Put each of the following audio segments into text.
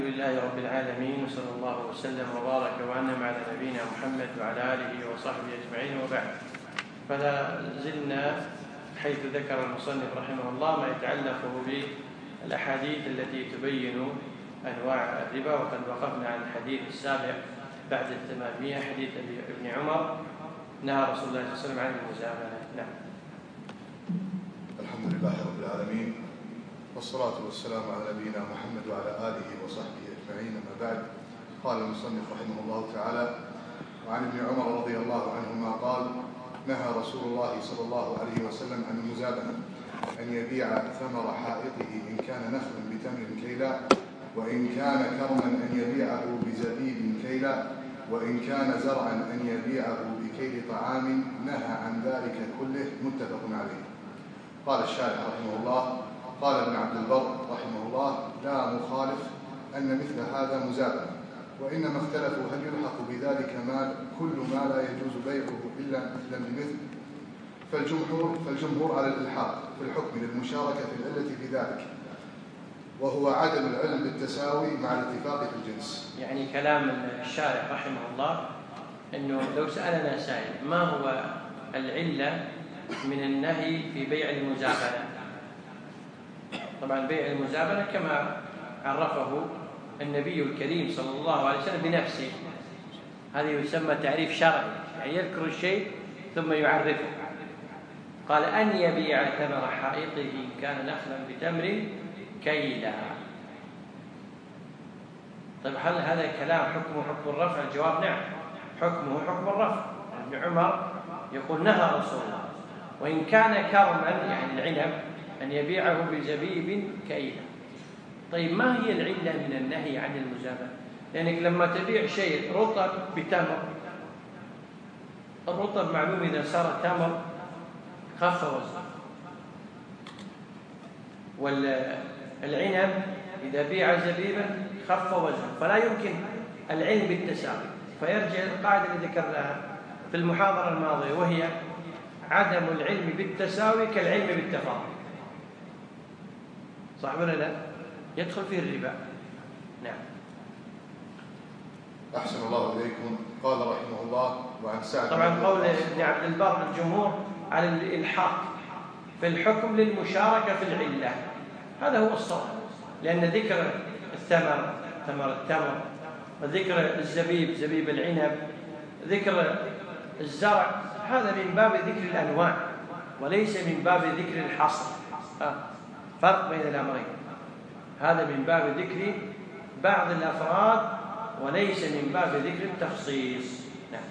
الحمد لله رب العالمين، وصلى الله وسلم وبارك وأنعم على نبينا محمد وعلى آله وصحبه أجمعين، وبعد. فلا زلنا حيث ذكر المصنف رحمه الله ما يتعلق بالأحاديث التي تبين أنواع الربا، وقد وقفنا عن الحديث السابع بعد 800 حديث ابن عمر نهى رسول الله صلى الله عليه وسلم عن المزابنة. نعم. الحمد لله رب العالمين، والصلاة والسلام على نبينا محمد وعلى آله وصحبه أجمعين، أما بعد. قال المصنف رحمه الله تعالى: وعن ابن عمر رضي الله عنهما قال: نهى رسول الله صلى الله عليه وسلم عن المزابنة، أن يبيع ثمر حائطه إن كان نخلا بتمر كيلا، وإن كان كرما أن يبيعه بزبيب كيلا، وإن كان زرعا أن يبيعه بكيل طعام، نهى عن ذلك كله، متفق عليه. قال الشارح رحمه الله: قال ابن عبد البر رحمه الله: لا مخالف أن مثل هذا مزابنة، وإنما اختلفوا هل يلحق بذلك كل ما لا يجوز بيعه إلا مثلا بمثل، فالجمهور على الإلحاق في الحكم للمشاركة في العلة في ذلك، وهو عدم العلم بالتساوي مع الاتفاق في الجنس. يعني كلام الشارح رحمه الله أنه لو سألنا سائل ما هو العلة من النهي في بيع المزابنة، طبعا بيع المزابنة كما عرفه النبي الكريم صلى الله عليه وسلم بنفسه، هذا يسمى تعريف شرعي، يعني يذكر الشيء ثم يعرفه. قال: أن يبيع ثمر حائطه إن كان نخلا بتمر كيلا. طيب هل هذا الكلام حكمه حكم الرفع؟ الجواب نعم، حكمه حكم الرفع. ابن عمر يقول: نهى رسول الله وإن كان كرما، يعني العنب، أن يبيعه بزبيب كيلا. طيب ما هي العلة من النهي عن المزابنة؟ لأنك لما تبيع شيء رطب بتمر، الرطب معلوم إذا صار تمر خف وزنه، والعنب إذا بيع زبيبا خف وزنه، فلا يمكن العلم بالتساوي. فيرجع القاعدة اللي ذكرناها في المحاضرة الماضية، وهي عدم العلم بالتساوي كالعلم بالتفاضل. صح ولا لا؟ يدخل فيه الربا. نعم. أحسن الله إليكم. قال رحمه الله: وعن سعد. طبعا قول ابن عبد البر الجمهور على الإلحاق في الحكم للمشاركة في العلة، هذا هو الصواب، لأن ذكر الثمر ثمر التمر، وذكر الزبيب زبيب العنب، ذكر الزرع، هذا من باب ذكر الأنواع وليس من باب ذكر الحصر. فرق بين الأمرين، هذا من باب ذكر بعض الأفراد وليس من باب ذكر التخصيص. نعم.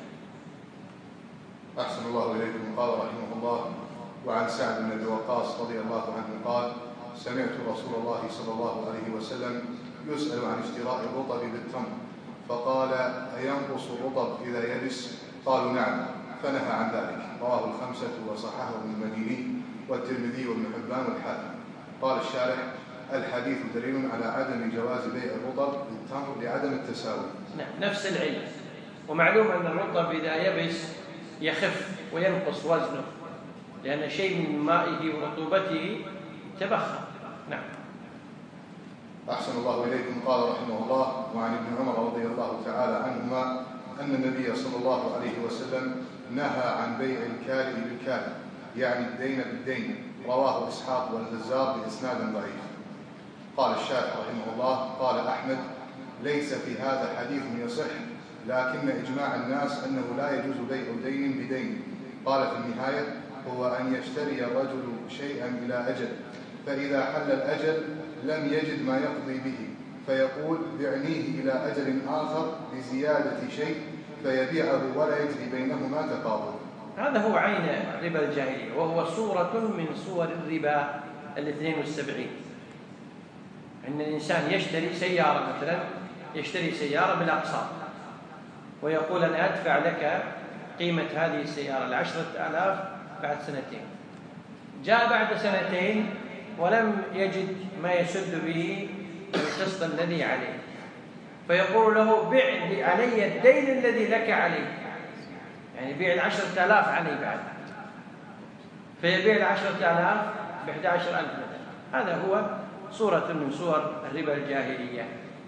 أحسن الله إليكم. قال رحمه الله: وعن سعد بن أبي وقاص رضي الله عنه قال: سمعت رسول الله صلى الله عليه وسلم يسأل عن اشتراء الرطب بالتمر، فقال: أينقص الرطب إذا يبس؟ قالوا: نعم، فنهى عن ذلك. رواه الخمسة وصححه ابن المديني والترمذي وابن حبان والحاكم. قال الشارح: الحديث دليل على عدم جواز بيع الرطب بالتمر لعدم التساوي. نعم، نفس العلة. ومعلوم أن الرطب إذا يبس يخف وينقص وزنه، لأن شيء من مائه ورطوبته تبخر. نعم. أحسن الله إليكم. قال رحمه الله: وعن ابن عمر رضي الله تعالى عنهما أن النبي صلى الله عليه وسلم نهى عن بيع الكالئ بالكالئ، يعني الدين بالدين. رواه إسحاق والبزار بإسناد ضعيف. قال الشافعي رحمه الله: قال أحمد: ليس في هذا حديث يصح، لكن إجماع الناس أنه لا يجوز بيع دين بدين. قال في النهاية: هو أن يشتري الرجل شيئا إلى أجل، فإذا حل الأجل لم يجد ما يقضي به، فيقول: بعنيه إلى أجل آخر بزيادة شيء، فيبيعه ولا يجري بينهما تقابل. هذا هو عين ربا الجاهلية، وهو صورة من صور الربا 72. أن الإنسان يشتري سيارة، مثلا يشتري سيارة بالأقساط ويقول: أنا أدفع لك قيمة هذه السيارة 10,000 بعد 2 سنين. جاء بعد 2 سنين ولم يجد ما يسد به القسط الذي عليه، فيقول له: بع علي الدين الذي لك عليه، يعني بيع 10,000 علي بعد، فيبيع 10,000 ب11,000 مثلا. هذا هو صورة من صور الربا الجاهلية.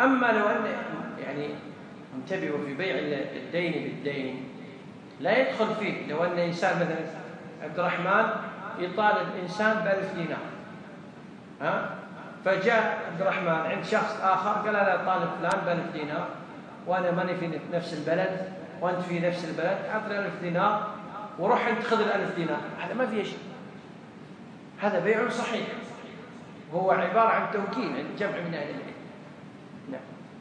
أما لو أن يعني انتبهوا في بيع الدين بالدين لا يدخل فيه. لو أن إنسان مثلا عبد الرحمن يطالب إنسان ب1000 دينار، فجاء عبد الرحمن عند شخص آخر قال لا طالب فلان ب1000 دينار وأنا ماني في نفس البلد وأنت في نفس البلد، أعطني 1000 دينار وروح أنت خذ 1000 دينار. هذا ما فيه شيء، هذا بيع صحيح، هو عبارة عن توكيل عند جمع من أهل العلم. نعم.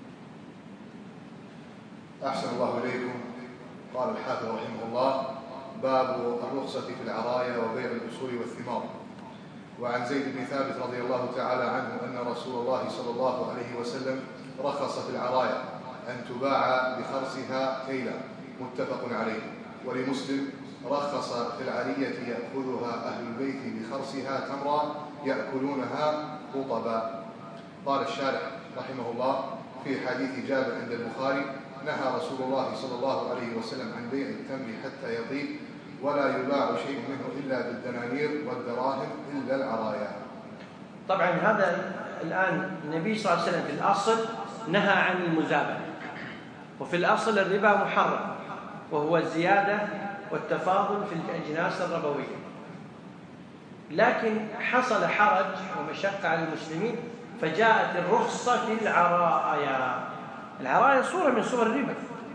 أحسن الله إليكم. قال الحافظ رحمه الله: باب الرخصة في العرايا وبيع الأصول والثمار. وعن زيد بن ثابت رضي الله تعالى عنه أن رسول الله صلى الله عليه وسلم رخص في العرايا أن تباع بخرصها كيلا، متفق عليه. ولمسلم: رخص في العرية يأخذها أهل البيت بخرصها تمرا يأكلونها رطبا. قال الشارح رحمه الله: في حديث جابر عند البخاري: نهى رسول الله صلى الله عليه وسلم عن بيع التمر حتى يطيب، ولا يباع شيء منه إلا بالدنانير والدراهم إلا العرايا. طبعا هذا الآن النبي صلى الله عليه وسلم في الأصل نهى عن المزابنة، وفي الأصل الربا محرم، وهو الزيادة والتفاضل في الأجناس الربوية. لكن حصل حرج ومشقة على المسلمين فجاءت الرخصة في العرايا. العرايا صورة من صور الربا،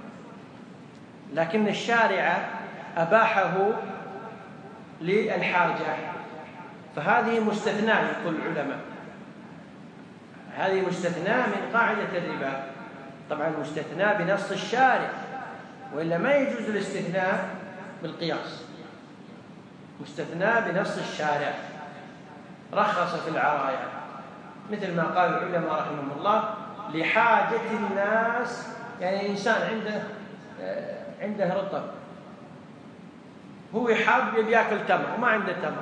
لكن الشارع أباحه للحاجة، فهذه مستثناء يقول العلماء، هذه مستثناء من قاعدة الربا. طبعا مستثناء بنص الشارع، وإلا ما يجوز الاستثناء بالقياس. مستثناء بنص الشارع، رخص في العرايا مثل ما قال العلماء رحمهم الله لحاجة الناس. يعني إنسان عنده رطب، هو حاب يأكل تمر وما عنده تمر،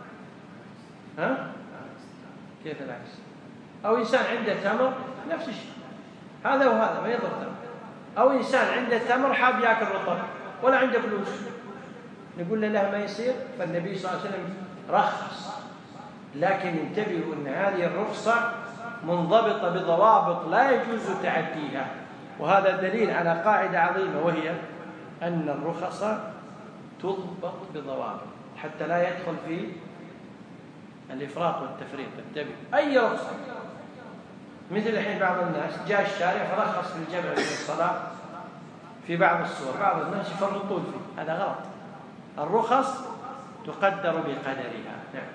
كيف العكس؟ أو إنسان عنده تمر نفس الشيء، هذا وهذا ما يضر تمر. أو إنسان عنده تمر حاب يأكل رطب ولا عنده فلوس، نقول له ما يصير. فالنبي صلى الله عليه وسلم رخص، لكن انتبهوا أن هذه الرخصة منضبطة بضوابط لا يجوز تعديها، وهذا دليل على قاعدة عظيمة، وهي أن الرخص تضبط بضوابط حتى لا يدخل في الإفراط والتفريط. انتبه، أي رخصة، مثل الحين بعض الناس جاء الشارع فرخص في الجمع بين الصلاة في بعض الصور، بعض الناس يفرطون فيه، هذا غلط. الرخص تقدر بقدرها. نعم.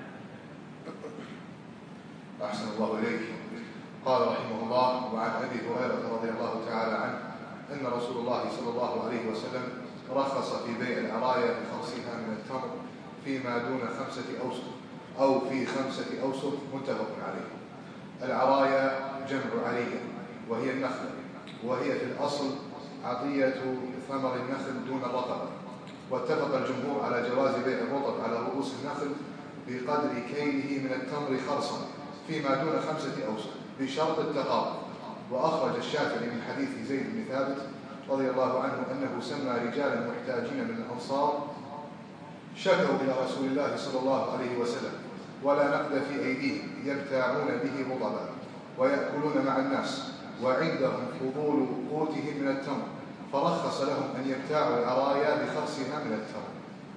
أحسن الله إليك. قال رحمه الله: وعن أبي هريرة رضي الله تعالى عنه أن رسول الله صلى الله عليه وسلم رخص في بيع العرايا بخرصها من التمر فيما دون 5 أوسق أو في 5 أوسق، متفق عليه. العرايا جمع عرية، وهي النخلة، وهي في الأصل عطية ثمر النخل دون الرطب. واتفق الجمهور على جواز بيع الرطب على رؤوس النخل بقدر كيله من التمر خرصا فيما دون 5 أوسق بشرط التقارب. وأخرج الشافعي من حديث زيد بن ثابت رضي الله عنه أنه سمى رجالا محتاجين من الأنصار شكوا إلى رسول الله صلى الله عليه وسلم ولا نقد في أيديهم يبتاعون به رطبا ويأكلون مع الناس وعندهم فضول قوتهم من التمر، فرخص لهم أن يبتاعوا العرايا بخرصها من التمر.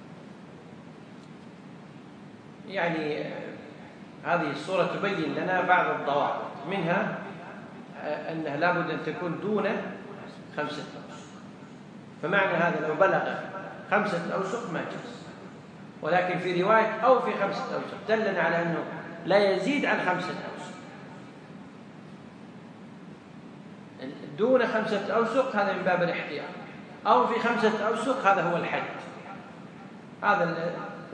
يعني هذه الصورة تبين لنا بعض الضوابط، منها أنها لابد أن تكون دون 5 أوسق. فمعنى هذا لو بلغ 5 أوسق ما جاز، ولكن في رواية أو في 5 أوسق دلنا على أنه لا يزيد عن 5 أوسق. دون 5 أوسق هذا من باب الاحتياط، أو في 5 أوسق هذا هو الحد. هذا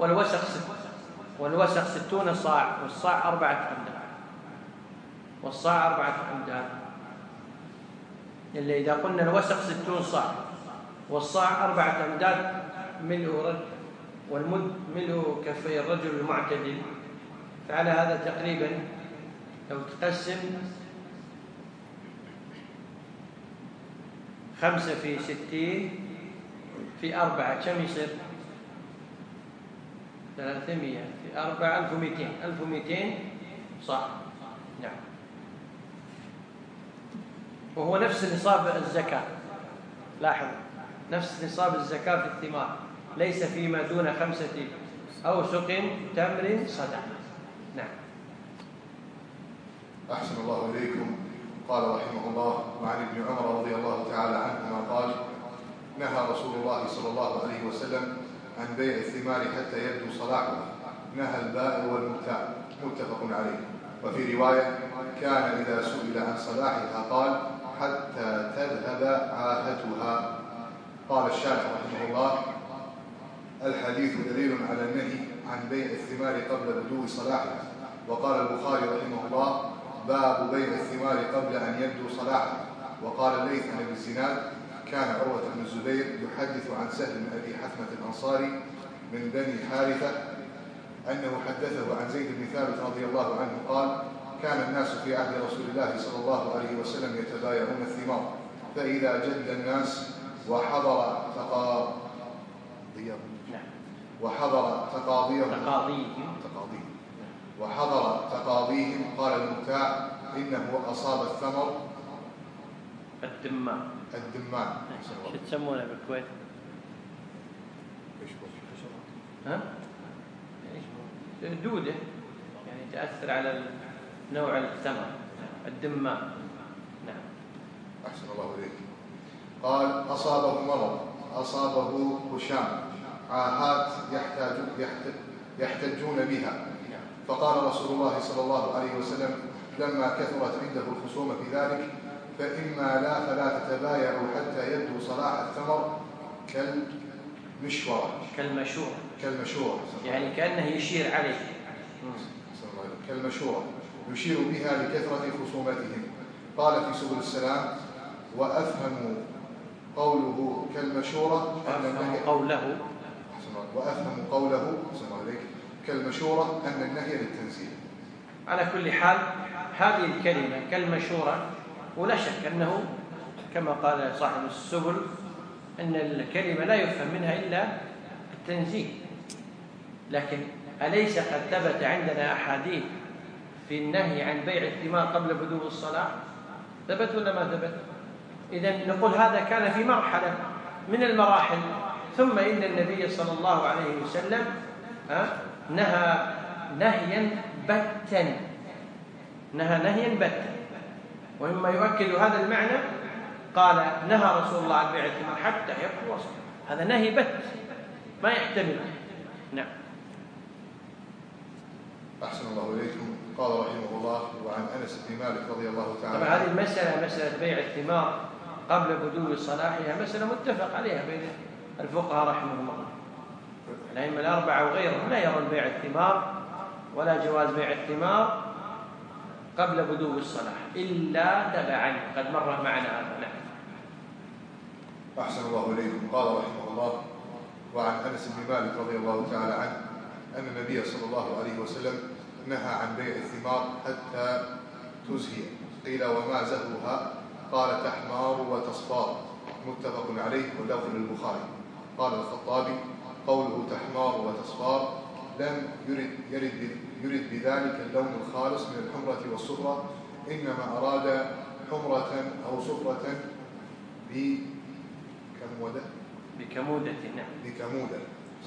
والوسق 60 صاع، والصاع 4 أمداد، والصاع 4 أمداد. إلا إذا قلنا الوسق 60 صاع والصاع 4 أمداد ملء رجل، والمد ملء كفي الرجل المعتدل، فعلى هذا تقريبا لو تقسم 5 في 60 في 4 كم يصير؟ 300 في 4 1200 صاع. نعم. وهو نفس نصاب الزكاة. لاحظ، نفس نصاب الزكاة في الثمار، ليس فيما دون 5 أوسق تمر صدقة. نعم. أحسن الله إليكم. قال رحمه الله: وعن ابن عمر رضي الله تعالى عنهما قال: نهى رسول الله صلى الله عليه وسلم عن بيع الثمار حتى يبدو صلاحها، نهى البائع والمبتاع، متفق عليه. وفي رواية: كان إذا سئل عن صلاحها قال: حتى تذهب عاهتها. قال الشارح رحمه الله: الحديث دليل على النهي عن بيع الثمار قبل بدو صلاحها. وقال البخاري رحمه الله: باب بيع الثمار قبل أن يبدو صلاحها. وقال الليث عن ابن الزناد: كان عروة بن الزبير يحدث عن سهل بن أبي حثمة الأنصاري من بني حارثة أنه حدثه عن زيد بن ثابت رضي الله عنه قال: كان الناس في عهد رسول الله صلى الله عليه وسلم يتبايعون الثمار، فإذا جد الناس وحضر تقاضيهم قال المبتاع: إنه أصاب الثمر الدمان. شو تسمونه بالكويت؟ ها؟ دودة، يعني تأثر على نوع الثمر، الدمان. نعم. أحسن الله إليك. قال: أصابه مرض، أصابه هشام، عاهات يحتجون بها. فقال رسول الله صلى الله عليه وسلم لما كثرت عنده الخصومة في ذلك: فإما لا فلا تتبايعوا حتى يبدو صلاح الثمر كالمشورة، يعني كأنه يشير عليه، كالمشورة يشير بها لكثرة خصومتهم. قال في سبل السلام: وأفهم قوله كالمشورة كالمشورة أن النهي للتنزيل. على كل حال هذه الكلمة كالمشورة، ولا شك أنه كما قال صاحب السبل أن الكلمة لا يفهم منها إلا التنزيل. لكن أليس قد ثبت عندنا أحاديث في النهي عن بيع الثمار قبل بدو الصلاة؟ ثبت ولا ما ثبت؟ إذن نقول هذا كان في مرحلة من المراحل، ثم إن النبي صلى الله عليه وسلم نهى نهيا بتا. ومما يؤكد هذا المعنى قال: نهى رسول الله عن بيع الثمار حتى يبدو وصل. هذا نهي بت ما يحتمل. نعم. أحسن الله إليكم. قال رحمه الله: وعن أنس بن مالك رضي الله تعالى طبعا هذه المسألة، مسألة بيع الثمار قبل بدو صلاحها، مسألة متفق عليها بين الفقهاء رحمهم الله. الأئمة الأربعة وغيرهم لا يرون بيع الثمار ولا جواز بيع الثمار قبل بدو الصلاح إلا تبعا، قد مر معنا هذا. نعم. أحسن الله إليكم. قال رحمه الله: وعن أنس بن مالك رضي الله تعالى عنه أن النبي صلى الله عليه وسلم نهى عن بيع الثمار حتى تزهي. قيل: وما زهوها؟ قال: تحمار وتصفار. متفق عليه واللفظ للبخاري. قال الخطابي: قوله تحمار وتصفار لم يرد بذلك اللون الخالص من الحمرة والصفرة، إنما أراد حمرة أو صفرة بكمودة. نعم. بكمودة.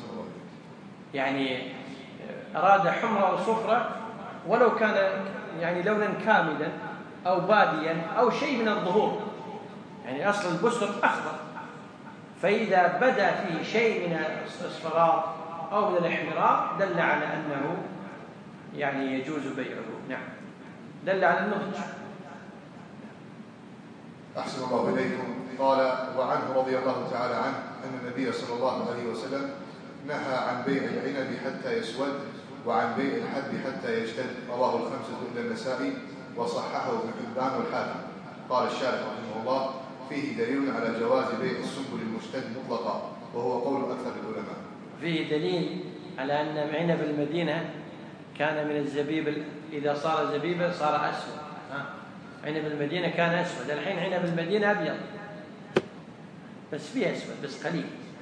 يعني أراد حمرة أو صفرة، ولو كان يعني لونا كاملا أو باديا أو شيء من الظهور، يعني أصل البسر أخضر، فإذا بدا فيه شيء من الاصفرار أو من الاحمرار دل على أنه يعني يجوز بيعه. نعم. دل على النضج. أحسن الله إليكم. قال: وعنه رضي الله تعالى عنه أن النبي صلى الله عليه وسلم نهى عن بيع العنب حتى يسود، وعن بيع الحب حتى يجتد. رواه الخمسة إلا النسائي، وصححه ابن حبان والحاكم. قال الشارح رحمه الله: فيه دليل على جواز بيع السنبل المجتد مطلقا، وهو قول أكثر العلماء. فيه دليل على أن عنب المدينة كان من الزبيب، إذا صار زبيبا صار أسود. عنب المدينة كان أسود، الحين عنب المدينة أبيض بس فيه أسود، بس قليل.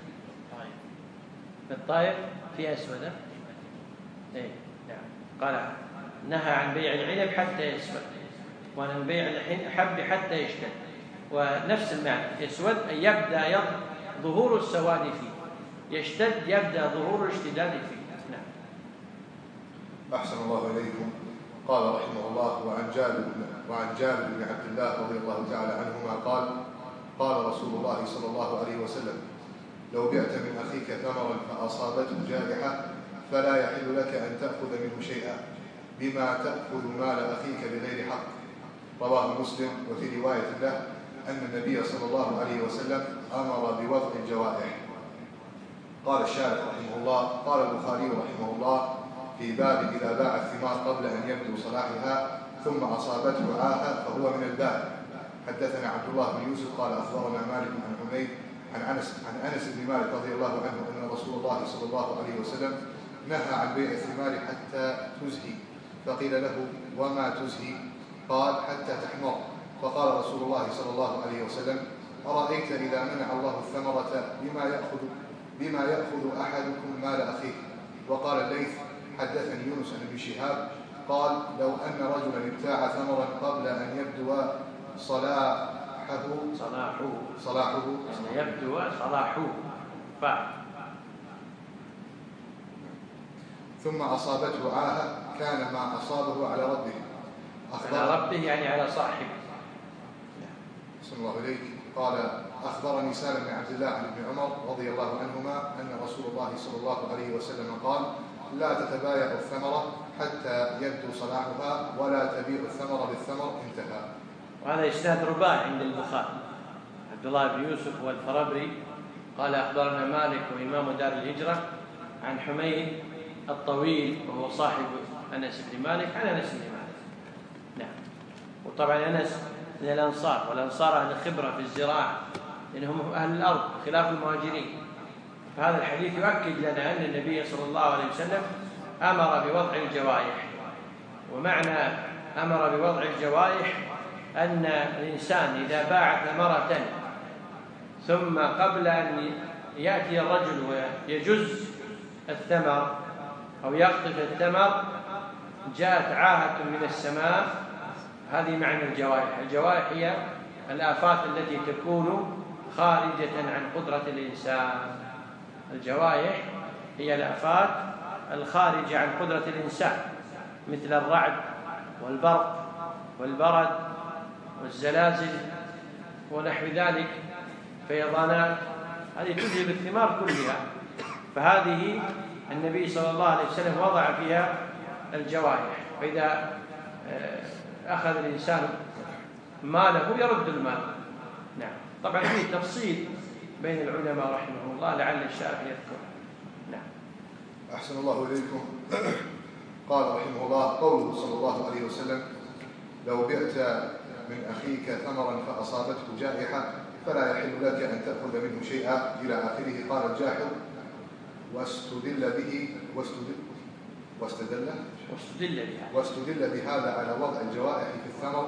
الطائف فيه أسود. إيه. نعم. قال: نهى عن بيع العنب حتى يسود، وعن بيع الحب حتى يشتد. ونفس المعنى يسود أن يبدأ ظهور السواد فيه، يشتد يبدأ ظهور الاشتداد فيه. نعم. أحسن الله إليكم. قال رحمه الله: وعن جابر بن عبد الله رضي الله تعالى عنهما قال: قال رسول الله صلى الله عليه وسلم: لو بعت من أخيك ثمرا فأصابته جائحة فلا يحل لك أن تأخذ منه شيئا بما تأخذ مال أخيك بغير حق. رواه مسلم. وفي رواية له أن النبي صلى الله عليه وسلم أمر بوضع الجوائح. قال الشارح رحمه الله: قال البخاري رحمه الله في باب إذا باع الثمار قبل أن يبدو صلاحها ثم أصابته عاهة فهو من الباب. حدثنا عبد الله بن يوسف قال أخبرنا مالك عن حميد عن أنس بن مالك رضي الله عنه أن رسول الله صلى الله عليه وسلم نهى عن بيع الثمار حتى تزهي. فقيل له: وما تزهي؟ قال: حتى تحمر. فقال رسول الله صلى الله عليه وسلم: أرأيت إذا منع الله الثمرة بما يأخذ أحدكم مال أخيه؟ وقال الليث: حدثني يونس عن ابن شهاب قال: لو أن رجلا ابتاع ثمرا قبل أن يبدو صلاحه يعني يبدو صلاحه ثم أصابته عاهة كان ما أصابه على ربه. على ربه يعني على صاحبه. صلى الله عليه. قال: أخبرني سالم بن عبد الله عن ابن عمر رضي الله عنهما أن رسول الله صلى الله عليه وسلم قال: لا تتبايع الثمرة حتى يبدو صلاحها ولا تبيع الثمر بالثمر. انتهى. وهذا إسناد رباعي عند البخاري. عبد الله بن يوسف والفربري قال: أخبرنا مالك وإمام دار الهجرة عن حميد الطويل وهو صاحب أنس بن مالك عن أنس بن مالك. نعم. وطبعا أنس من الأنصار، والأنصار أهل خبرة في الزراعة لأنهم أهل الأرض خلاف المهاجرين. فهذا الحديث يؤكد لنا أن النبي صلى الله عليه وسلم أمر بوضع الجوائح. ومعنى أمر بوضع الجوائح أن الإنسان إذا باع ثمرة ثم قبل أن يأتي الرجل ويجز الثمر أو يقطف الثمر جاءت عاهة من السماء، هذه معنى الجوائح. الجوائح هي الآفات التي تكون خارجة عن قدرة الإنسان. الجوائح هي الآفات الخارجة عن قدرة الإنسان مثل الرعد والبرق والبرد والزلازل ونحو ذلك، فيضانات، هذه تذهب الثمار كلها. فهذه النبي صلى الله عليه وسلم وضع فيها الجوائح. فإذا أخذ الإنسان ماله يرد المال. نعم. طبعا فيه تفصيل بين العلماء رحمه الله لعل الشارح يذكر. نعم. أحسن الله إليكم. قال رحمه الله: قوله صلى الله عليه وسلم: لو بعت من أخيك ثمرا فأصابته جائحة فلا يحل لك أن تأخذ منه شيئا إلى آخره. قال الجاحظ: واستدل بهذا على وضع الجوائح في الثمر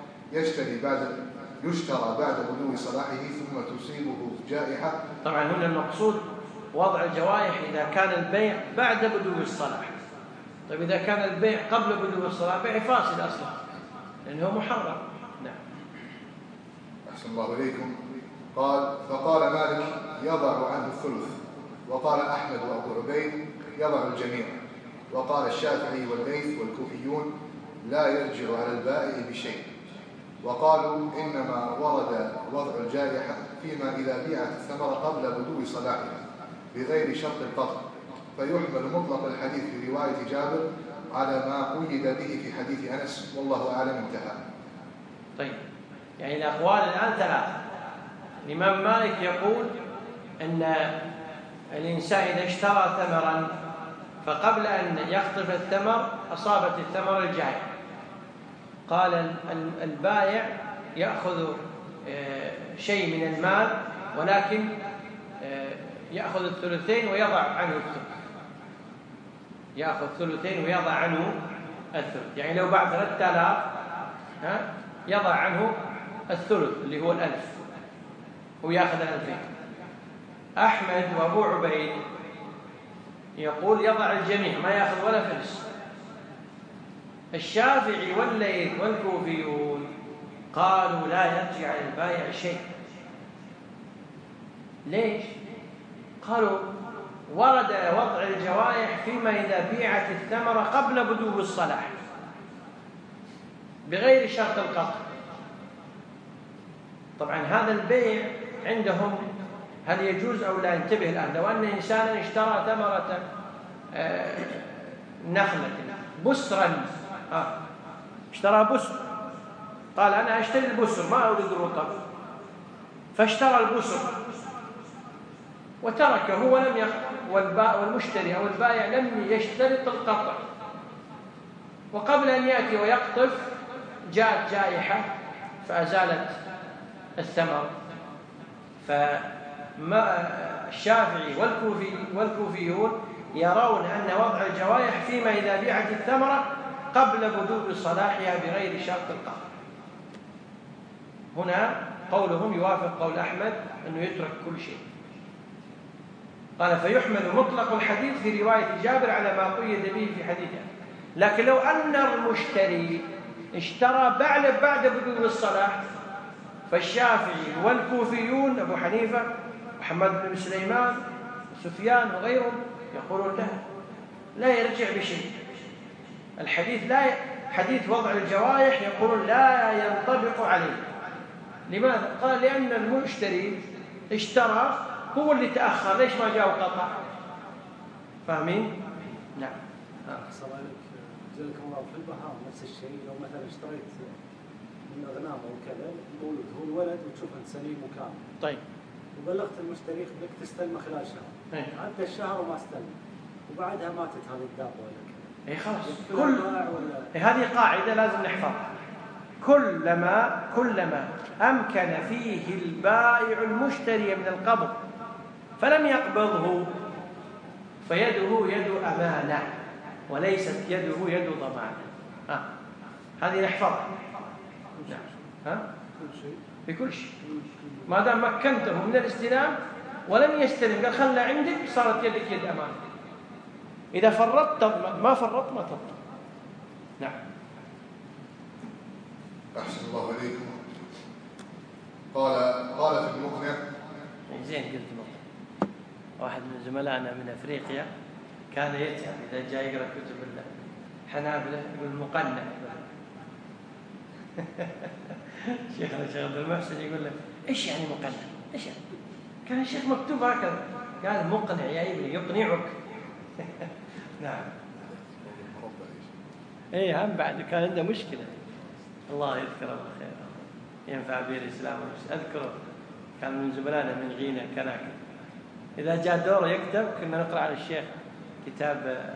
يشترى بعد بدو صلاحه ثم تصيبه جائحة. طبعا هنا المقصود وضع الجوائح إذا كان البيع بعد بدو الصلاح. طيب إذا كان البيع قبل بدو الصلاح بيع فاسد أصلا لأنه محرم. نعم. أحسن الله إليكم. قال: فقال مالك: يضع عنه الثلث. وقال أحمد وأبو عبيد: يضع الجميع. وقال الشافعي والليث والكوفيون: لا يرجع على البائع بشيء. وقالوا: إنما ورد وضع الجائحة فيما إذا بيعت الثمرة قبل بدو صلاحها بغير شرط القطع، فيحمل مطلق الحديث في رواية جابر على ما قيد به في حديث أنس، والله أعلم. انتهى. طيب، يعني الأقوال الآن ثلاثة. الإمام مالك يقول أن الإنسان إذا اشترى ثمرا فقبل أن يقطف الثمر أصابت الثمر الجائحة، قال البائع يأخذ شيء من المال ولكن يأخذ الثلثين ويضع عنه الثلث. يأخذ ثلثين ويضع عنه الثلث، يعني لو باع 3000 يضع عنه الثلث اللي هو 1000 ويأخذ 2000. أحمد وأبو عبيد يقول يضع الجميع ما يأخذ ولا فلس. الشافعي والليث والكوفيون قالوا لا يرجع للبائع شيء. ليش؟ قالوا ورد وضع الجوائح فيما إذا بيعت الثمرة قبل بدو الصلاح بغير شرط القطع. طبعا هذا البيع عندهم هل يجوز أو لا؟ انتبه الآن. لو أن إنسانا اشترى ثمرة نخلة بسرا، اشترى بسر، قال أنا أشتري البسر ما أريد الرطب، فاشترى البسر وتركه ولم يقطع، والمشتري أو البائع لم يشترط القطع، وقبل أن يأتي ويقطف جاءت جائحة فأزالت الثمر. فالشافعي والكوفيون يرون أن وضع الجوائح فيما إذا بيعت الثمرة قبل بدو صلاحها بغير شرط القطع. هنا قولهم يوافق قول أحمد أنه يترك كل شيء. قال فيحمل مطلق الحديث في رواية جابر على ما قيد به في حديثه. لكن لو أن المشتري اشترى بعد بدو الصلاح، فالشافعي والكوفيون أبو حنيفة محمد بن سليمان سفيان وغيرهم يقولون لا يرجع بشيء. الحديث حديث وضع الجوائح يقولون لا ينطبق عليه. لماذا؟ قال لأن المشتري اشترى هو اللي تأخر، ليش ما جاء وقطع؟ فاهمين؟ نعم. أحسن عليك جزاك الله. في البهائم نفس الشيء، لو مثلا اشتريت من أغنام أو كذا مولود هو الولد وتشوف أنت سليم وكامل، طيب، وبلغت المشتري بدك تستلمه خلال شهر، عدى الشهر وما استلم، وبعدها ماتت هذه الدابة ولا كذا، اي خلاص. هذه قاعدة لازم نحفظها. كلما أمكن فيه البائع المشتري من القبض فلم يقبضه فيده يد أمانة وليست يده يد ضمانة. هذه نحفظها. بكل شيء ما دام مكنته من الاستلام ولم يستلم، قال خلى عندك، صارت يدك يد أمانة. إذا فرطت ما فرطت ما تضمن. نعم. أحسن الله عليكم. قال في المقنع. زين قلت نقطة. واحد من زملائنا من أفريقيا كان يتعب إذا جاء يقرأ كتب الحنابلة يقول مقنع. شيخنا الشيخ عبد المحسن يقول له إيش يعني مقنع؟ إيش يعني؟ كان الشيخ مكتوب هكذا. قال مقنع يا ابني يقنعك. نعم. إيه هم بعد كان عنده مشكلة. الله يذكره بالخير، ينفع به الإسلام. أذكره كان من زملائنا من غينا كناكل، إذا جاء دوره يكتب كنا نقرأ على الشيخ كتاب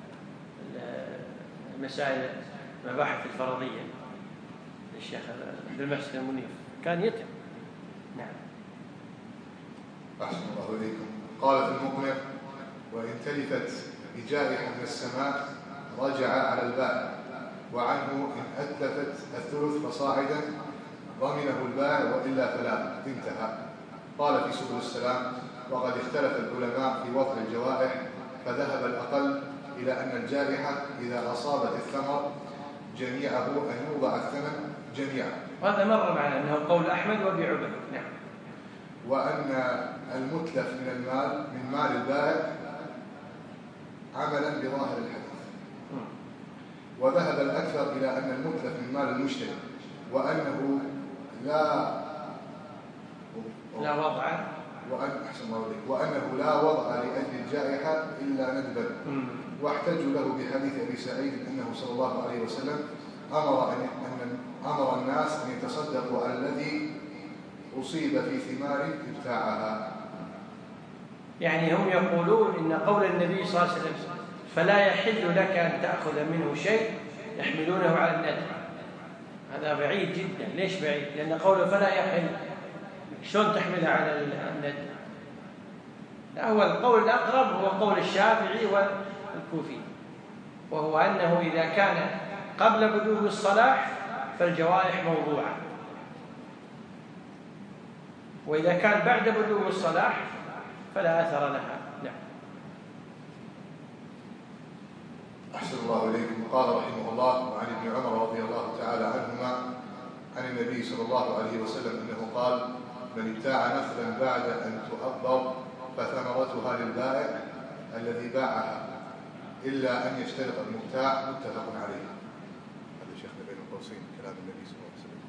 مسائل المباحث الفرضية للشيخ عبد المحسن المنيف، كان يتعب. نعم. أحسن الله إليكم. قال في المقنع وإن تلفت بجائحة من السماء رجع على البائع، وعنه إن أتلفت الثلث فصاعدا ضمنه البائع وإلا فلا. انتهى. قال في سبل السلام وقد اختلف العلماء في وضع الجوائح، فذهب الأقل إلى أن الجائحة إذا أصابت الثمر جميعه أن يوضع الثمن جميعا. وهذا مر معنا أنه قول أحمد وأبي عبيد. نعم. وأن المتلف من المال من مال البائع عملا بظاهر الحديث. وذهب الأكثر إلى أن المتلف من مال المشتري وأنه وأنه لا وضع لأجل الجائحة إلا ندبا. واحتجوا له بحديث أبي سعيد أنه صلى الله عليه وسلم أمر الناس أن يتصدقوا على الذي أصيب في ثمار ابتاعها. يعني هم يقولون إن قول النبي صلى الله عليه وسلم فلا يحل لك أن تأخذ منه شيء يحملونه على الندب، هذا بعيد جدا. ليش بعيد؟ لأن قوله فلا يحل شلون تحملها على الندب؟ هو القول الأقرب هو قول الشافعي والكوفي، وهو أنه إذا كان قبل بدو الصلاح فالجوائح موضوعة، وإذا كان بعد بدو الصلاح فلا أثر لها. نعم. أحسن الله إليكم. قال رحمه الله وعن ابن عمر رضي الله تعالى عنهما عن النبي صلى الله عليه وسلم أنه قال: من ابتاع نخلا بعد أن تؤبر فثمرتها للبائع الذي باعها إلا أن يشترط المبتاع، متفق عليه. هذا شيخنا بين قوسين كلام النبي صلى الله عليه وسلم.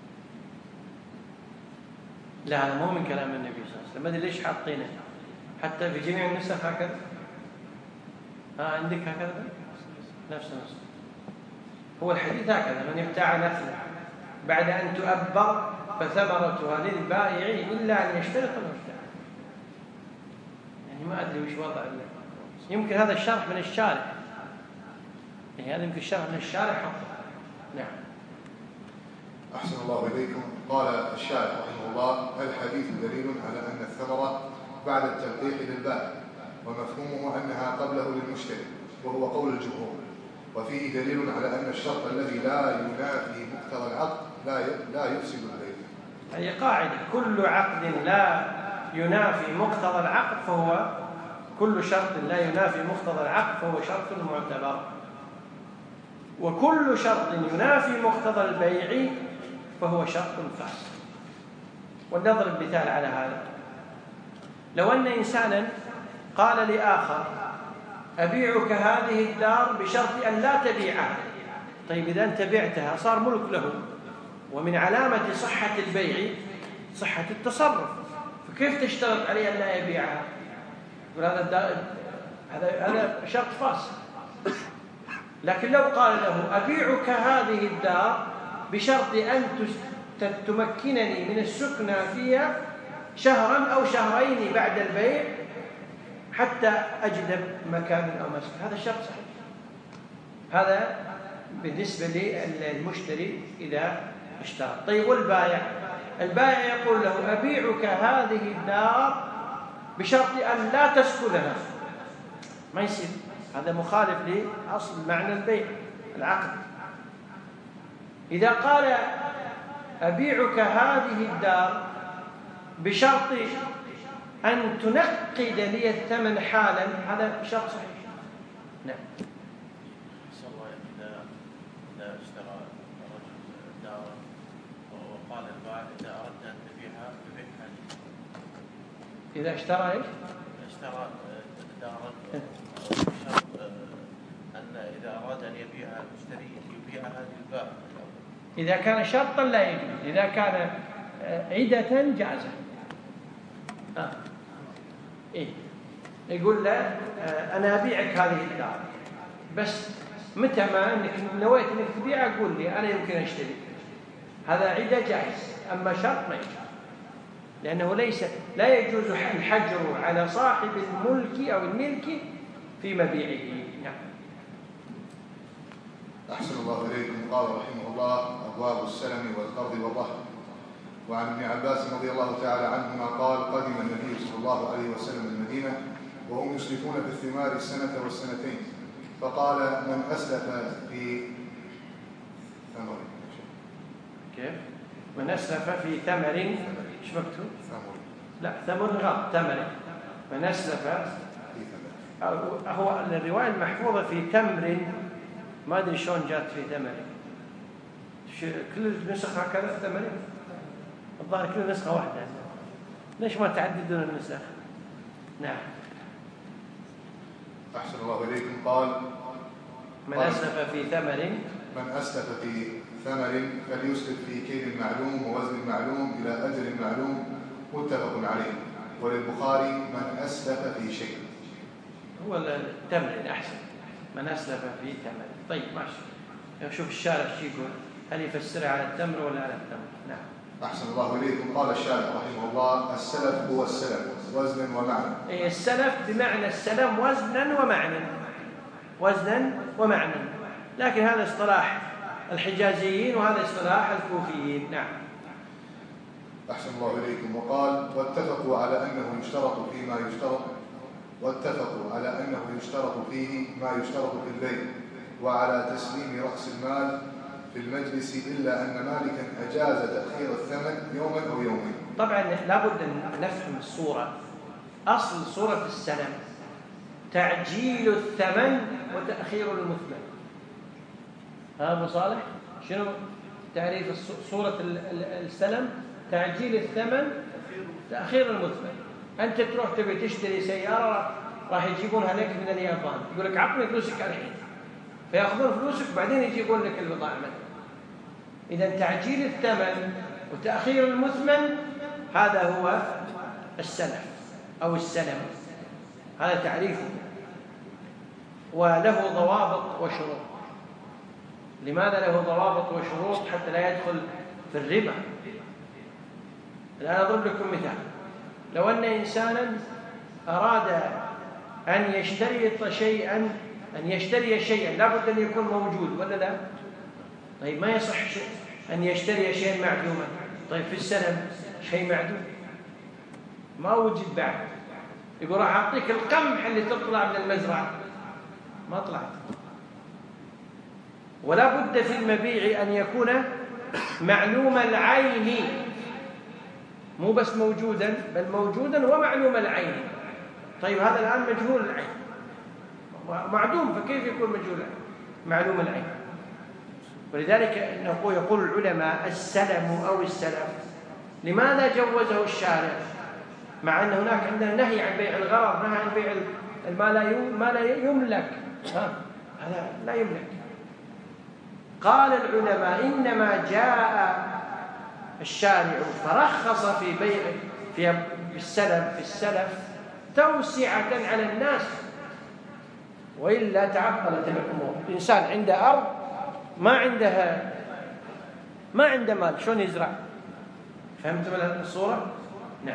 لا، هذا مو من كلام النبي صلى الله عليه وسلم. ما أدري ليش حاطينه حتى في جميع النسخ هكذا. عندك هكذا نفس النسخ. هو الحديث هكذا: من ابتاع نخلا بعد أن تؤبر فثمرتها للبائع إلا أن يشترط المبتاع. يعني ما أدري وش وضع يمكن هذا الشرح من الشارح، يعني هذا يمكن الشرح من الشارح حقا. نعم. أحسن الله إليكم. قال الشارح رحمه الله: الحديث دليل على أن الثمرة بعد التلقيح للبائع، ومفهومه أنها قبله للمشتري، وهو قول الجمهور. وفيه دليل على أن الشرط الذي لا ينافي مقتضى العقد لا يفسد البيع. هي قاعدة: كل عقد لا ينافي مقتضى العقد فهو كل شرط لا ينافي مقتضى العقد فهو شرط معتبر، وكل شرط ينافي مقتضى البيع فهو شرط فاسد. ولنضرب مثال على هذا: لو أن إنسانا قال لآخر: أبيعك هذه الدار بشرط أن لا تبيعها. طيب إذا أنت بعتها صار ملك له، ومن علامة صحة البيع صحة التصرف، فكيف تشترط عليه أن لا يبيعها؟ هذا شرط فاسد. لكن لو قال له: أبيعك هذه الدار بشرط أن تمكنني من السكنى فيها شهرا أو شهرين بعد البيع حتى أجد مكان أو مسكن، هذا الشرط صحيح. هذا بالنسبة للمشتري إذا اشترى. طيب والبائع؟ البائع يقول له: أبيعك هذه الدار بشرط أن لا تسكنها. ما يصير، هذا مخالف لأصل معنى البيع العقد. إذا قال: أبيعك هذه الدار بشرط أن تنقد لي الثمن حالا، هذا شرط صحيح. نعم. إذا اشترى رجل دارا وقال البائع: إذا أردت أن تبيعها فبيعها لي. إذا اشترى إيش؟ اشترى دارا بشرط أن إذا أراد أن يبيعها المشتري يبيعها للبائع. إذا كان شرطا لا يجوز، إذا كان عدة جازة. إيه؟ يقول له: أنا أبيعك هذه الدار، بس متى ما أنك نويت أنك تبيعها قول لي أنا يمكن أشتري. هذا عدة جائز، أما شرط ما يجوز، لأنه لا يجوز الحجر على صاحب الملك أو الملك في مبيعه. نعم. أحسن الله إليكم. قال رحمه الله: أبواب السلم والقرض والرهن. وعن ابن عباس رضي الله تعالى عنهما قال: قدم النبي صلى الله عليه وسلم المدينة وهم يسلفون في الثمار السنة والسنتين، فقال: من أسلف في ثمر. كيف؟ من أسلف في ثمر. إيش مكتوب؟ ثمر. لا، ثمر غلط، ثمر. من أسلف في ثمر. هو الرواية المحفوظة في تمر، ما أدري شلون جات في ثمر. كل النسخ هكذا ثمر، الظاهر كل نسخة واحدة. ليش ما تعددون النسخ؟ نعم. أحسن الله إليكم. قال: من أسلف في ثمر. من أسلف في ثمر فليسلف في كيل معلوم ووزن معلوم إلى أجل معلوم، متفق عليه. وللبخاري: من أسلف في شيء. هو التمر الأحسن، من أسلف في ثمر. طيب ماشي. شوف الشارع شو يقول، هل يفسرها على التمر ولا على التمر؟ نعم. أحسن الله إليكم. قال الشارع رحمه الله: السلف هو السلف وزنا ومعنى. السلف بمعنى السلم وزنا ومعنى، وزنا ومعنى، لكن هذا اصطلاح الحجازيين وهذا اصطلاح الكوفيين. نعم. أحسن الله إليكم. وقال: واتفقوا على أنه يشترط فيه ما يشترط في البيع، وعلى تسليم رأس المال في المجلس، إلا أن مالكا أجاز تأخير الثمن يوما أو يومين. طبعا لابد أن نفهم الصورة. أصل صورة السلم تعجيل الثمن وتأخير المثمن. ها أبو صالح شنو تعريف صورة السلم تعجيل الثمن تأخير المثمن. أنت تروح تبي تشتري سيارة راح يجيبونها لك من اليابان، يقول لك عطني فلوسك الحين، فيأخذون فلوسك بعدين يجيبون لك البضاعة منها. إذا تعجيل الثمن وتأخير المثمن هذا هو السلف أو السلم، هذا تعريفه، وله ضوابط وشروط. لماذا له ضوابط وشروط؟ حتى لا يدخل في الربا. الآن أضرب لكم مثال. لو أن إنسانا أراد أن يشتري شيئا لابد أن يكون موجود ولا لا؟ طيب ما يصح أن يشتري شيئا معدوما. طيب في السلم شيء معدوم ما وجد بعد، يقول راح أعطيك القمح اللي تطلع من المزرعة، ما طلعت. ولا بد في المبيع أن يكون معلوم العين، مو بس موجودا بل موجودا ومعلوم العين. طيب هذا الآن مجهول العين معدوم، فكيف يكون مجهول العين معلوم العين؟ ولذلك يقول العلماء السلم أو السلف لماذا جوزه الشارع مع أن هناك عندنا نهي عن بيع الغرض، نهي عن بيع ما لا يملك، هذا لا يملك. قال العلماء إنما جاء الشارع فرخص في بيع في السلف توسعة على الناس، وإلا تعقلت الأمور. إنسان عنده أرض ما عنده مال، شلون يزرع؟ فهمتم الصورة؟ نعم.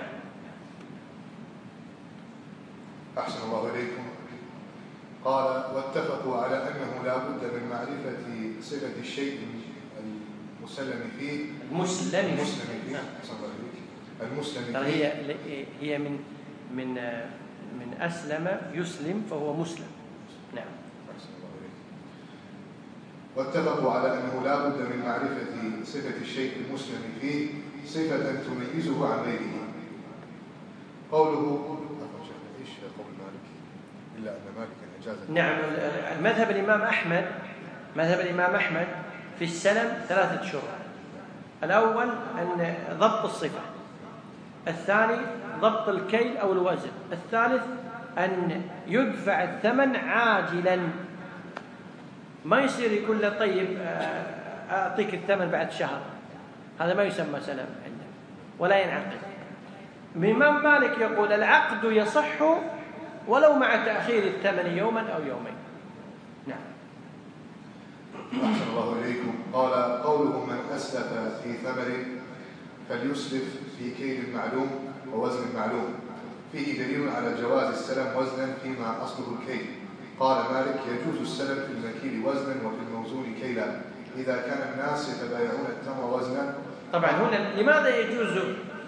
أحسن الله إليكم. قال واتفقوا على أنه لا بد من معرفة صفة الشيء المسلم فيه. المسلم فيه. المسلم فيه. هي من أسلم يسلم فهو مسلم. نعم. واتفقوا على أنه لا بد من معرفة صفة الشيء المسلم فيه صفة تميزه عن غيره. قوله ايش قول مالك إلا أن مالك أجاز. نعم. مذهب الإمام أحمد في السلم 3 شروط. الأول أن ضبط الصفة، الثاني ضبط الكيل أو الوزن، الثالث أن يدفع الثمن عاجلا. ما يصير يقول له طيب أعطيك الثمن بعد شهر، هذا ما يسمى سلم عنده ولا ينعقد. الإمام مالك يقول العقد يصح ولو مع تأخير الثمن يوما أو يومين. نعم. أحسن الله إليكم. قال قوله من أسلف في ثمر فليسلف في كيل معلوم ووزن معلوم فيه دليل على جواز السلم وزنا فيما أصله الكيل. قال مالك يجوز السلم في المكيل وزنا وفي الموزون كيلا إذا كان الناس يتبايعون التمر وزنا. طبعا هنا لماذا يجوز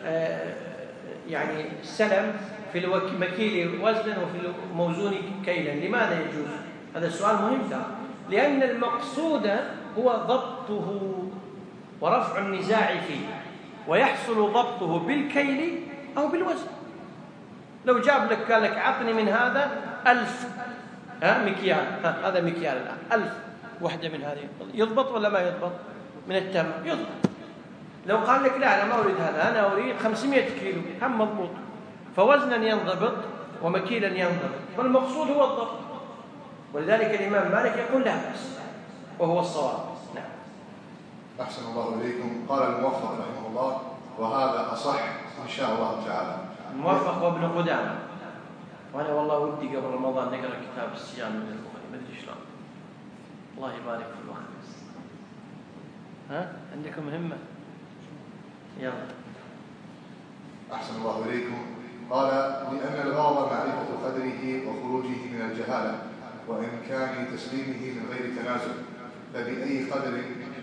يعني السلم في المكيل وزنا وفي الموزون كيلا؟ لماذا يجوز؟ هذا السؤال مهم ترى. لأن المقصود هو ضبطه ورفع النزاع فيه، ويحصل ضبطه بالكيل أو بالوزن. لو جاب لك قال لك عطني من هذا 1000 مكيال، هذا مكيال الآن 1000 وحدة من هذه، يضبط ولا ما يضبط؟ من التمر يضبط. لو قال لك لا أنا ما أريد هذا، أنا أريد 500 كيلو، هم مضبوط. فوزنا ينضبط ومكيلا ينضبط، فالمقصود هو الضبط. ولذلك الإمام مالك يقول لا بأس وهو الصواب. نعم. أحسن الله إليكم. قال الموفق رحمه الله وهذا أصح إن شاء الله تعالى. الموفق وابن قدامة. وأنا والله ودي قبل رمضان نقرأ كتاب الصيام من البخاري، ما أدري شلون. الله يبارك في الوقت. عندكم مهمة؟ يلا. أحسن الله إليكم. قال لأن الغرض معرفة قدره وخروجه من الجهالة وإمكان تسليمه من غير تنازل، فبأي قدر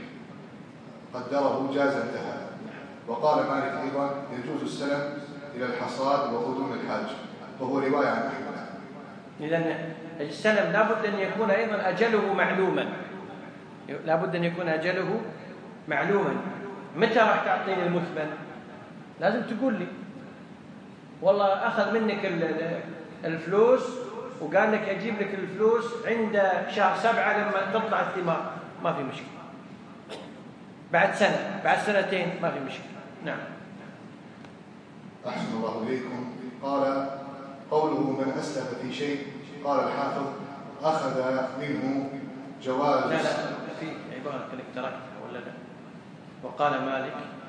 قدره جاز انتهى. وقال مالك أيضا يجوز السلم إلى الحصاد وقدوم الحاج، وهو رواية عن أحمد. إذن السلم لابد أن يكون أيضا أجله معلوما، لابد أن يكون أجله معلوما. متى راح تعطيني المثمن؟ لازم تقول لي والله أخذ منك الفلوس وقال لك أجيب لك الفلوس عند شهر 7 لما تطلع الثمار، ما في مشكلة. بعد سنة بعد سنتين ما في مشكلة. نعم. أحسن الله إليكم. قال قوله من أسلف في شيء، قال الحافظ أخذ منه جواز. لا في عبارة كنك تركتها ولا لا؟ وقال مالك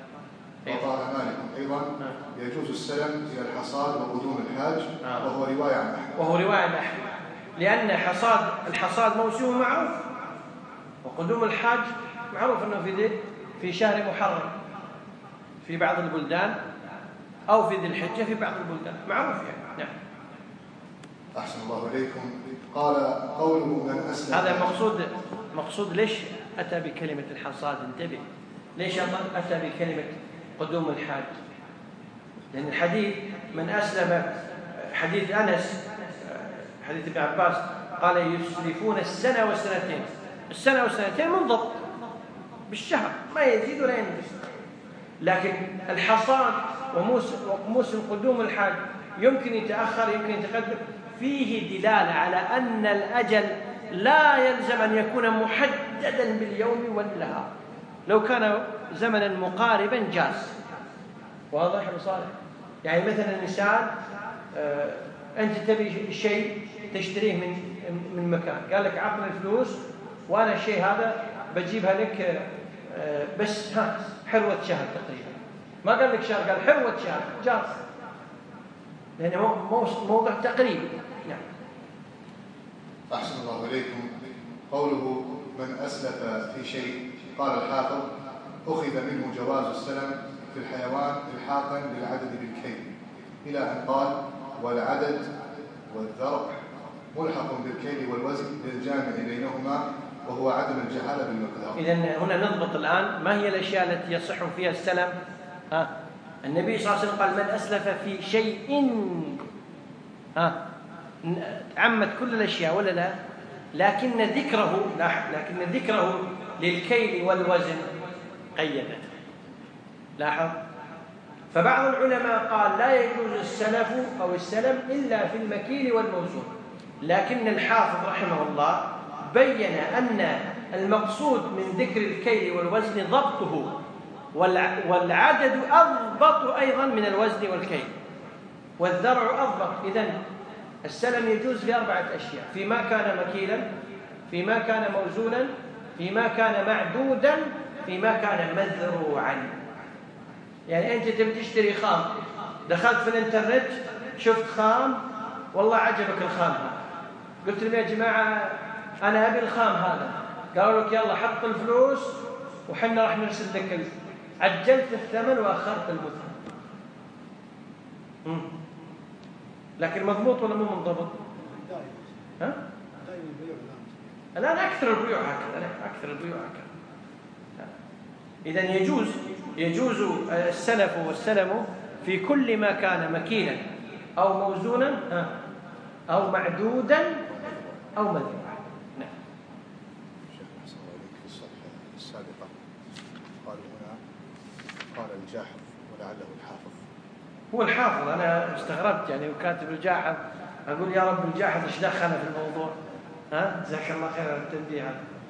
أيضا يجوز السلم إلى الحصاد وقدوم الحاج، وهو رواية عن أحمد. وهو رواية عن أحمد، لأن الحصاد موسم معروف، وقدوم الحاج معروف أنه في شهر محرم في بعض البلدان، أو في ذي الحجة في بعض البلدان، معروف يعني. نعم. أحسن الله إليكم. قال قوله من أسلم. هذا مقصود ليش أتى بكلمة الحصاد؟ انتبه، ليش أتى بكلمة قدوم الحاج؟ لأن الحديث من أسلم، حديث أنس، حديث ابن عباس قال يسلفون السنة والسنتين، السنة والسنتين منضبط بالشهر ما يزيد ولا ينقص. لكن الحصاد وموسم قدوم الحاج يمكن يتأخر يمكن يتقدم، فيه دلالة على أن الأجل لا يلزم أن يكون محددا باليوم والنهار، لو كان زمنا مقاربا جاز. واضح يا صالح؟ يعني مثلا الإنسان أنت تبي شيء تشتريه من مكان، قال لك عطنا الفلوس وأنا الشيء هذا بجيبها لك بس حلوة شهر تقريبا، ما قال لك شهر، قال حلوة شهر، جاز، لأنه موضع تقريب. نعم. أحسن الله إليكم. قوله من أسلف في شيء، قال الحافظ أخذ منه جواز السلم في الحيوان الحاقا للعدد بالكيل، إلى أن قال والعدد والذرع ملحق بالكيل والوزن للجامع بينهما، وهو عدم الجهالة بالمقدار. إذن هنا نضبط الآن ما هي الأشياء التي يصح فيها السلم. النبي صلى الله عليه وسلم قال من أسلف في شيء، عمت كل الأشياء ولا لا؟ لكن ذكره للكيل والوزن قيدته. لاحظ. فبعض العلماء قال لا يجوز السلف أو السلم إلا في المكيل والموزون، لكن الحافظ رحمه الله بين أن المقصود من ذكر الكيل والوزن ضبطه، والعدد أضبط أيضا من الوزن والكيل، والذرع أضبط. إذن السلم يجوز في 4 أشياء: فيما كان مكيلا، فيما كان موزونا، فيما كان معدودا، فيما كان مذروعا. يعني أنت تبي تشتري خام، دخلت في الإنترنت شفت خام والله عجبك الخام هذا، قلت لهم يا جماعة أنا أبي الخام هذا، قالوا لك يلا حط الفلوس وحنا راح نرسل لك عجلت الثمن وأخرت المثمن. لكن مضبوط ولا مو منضبط؟ الآن أكثر البيوع هكذا. إذن يجوز السلف والسلم في كل ما كان مكيلا أو موزونا أو معدودا أو مذبوحا. نعم. شيخ أحسن الله إليك، في الصفحة السابقة قالوا هنا قال الجاحظ ولعله الحافظ. هو الحافظ، أنا استغربت يعني وكاتب الجاحظ، أقول يا رب الجاحظ إيش دخلنا في الموضوع؟ جزاك الله خير على التنبيه.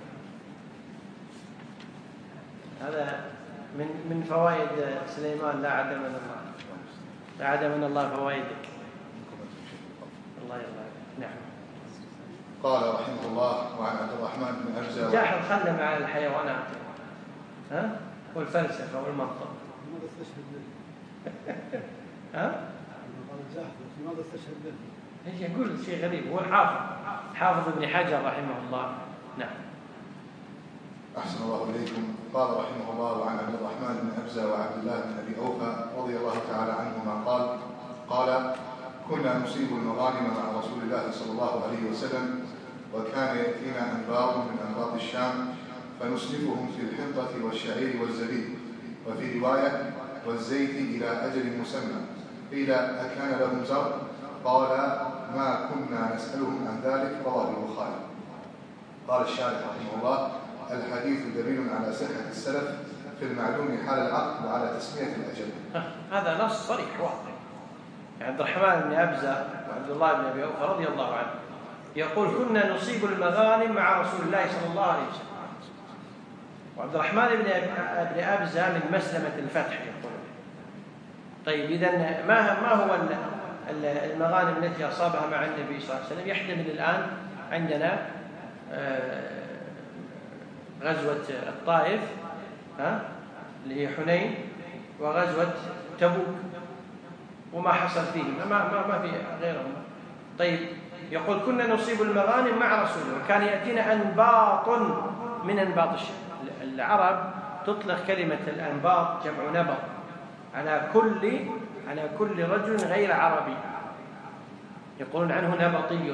هذا من فوائد سليمان، لا عدم من الله فوائدك. الله يرضى. نعم. قال رحمه الله وعن عبد الرحمن بن أبزة. جاحظ خلى مع الحيوانات والفلسفة والمنطق. لماذا استشهد به؟ قال الجاحظ لماذا استشهد به؟ ايش يقول شيء غريب. هو حافظ ابن حجر رحمه الله. نعم. أحسن الله إليكم. قال رحمه الله وعن عبد الرحمن بن أبزة وعبد الله بن أبي أوفى رضي الله تعالى عنهما قال كنا نصيب المغانم مع رسول الله صلى الله عليه وسلم، وكان يأتينا أنباط من أنباط الشام فنسلفهم في الحنطة والشعير والزبيب، وفي رواية والزيت إلى أجل مسمى. قيل أكان لهم زرع؟ قال ما كنا نسألهم عن ذلك. رواه البخاري. قال الشارح رحمه الله الحديث دليل على صحة السلف في المعلوم حال العقد وعلى تسمية الأجل. هذا نص صريح واضح. عبد الرحمن بن أبزة وعبد الله بن أبي أوفى رضي الله عنه يقول كنا نصيب المغانم مع رسول الله صلى الله عليه وسلم، وعبد الرحمن بن أبزة من مسلمة الفتح يقولون. طيب إذن ما هو المغانم التي أصابها مع النبي صلى الله عليه وسلم؟ يحتمل الآن عندنا غزوة الطائف اللي هي حنين، وغزوة تبوك وما حصل فيهم، ما في غيرهم. طيب يقول كنا نصيب المغانم مع رسول الله وكان يأتينا أنباط من أنباط الشام. العرب تطلق كلمة الأنباط جمع نبط على كل رجل غير عربي، يقولون عنه نبطي.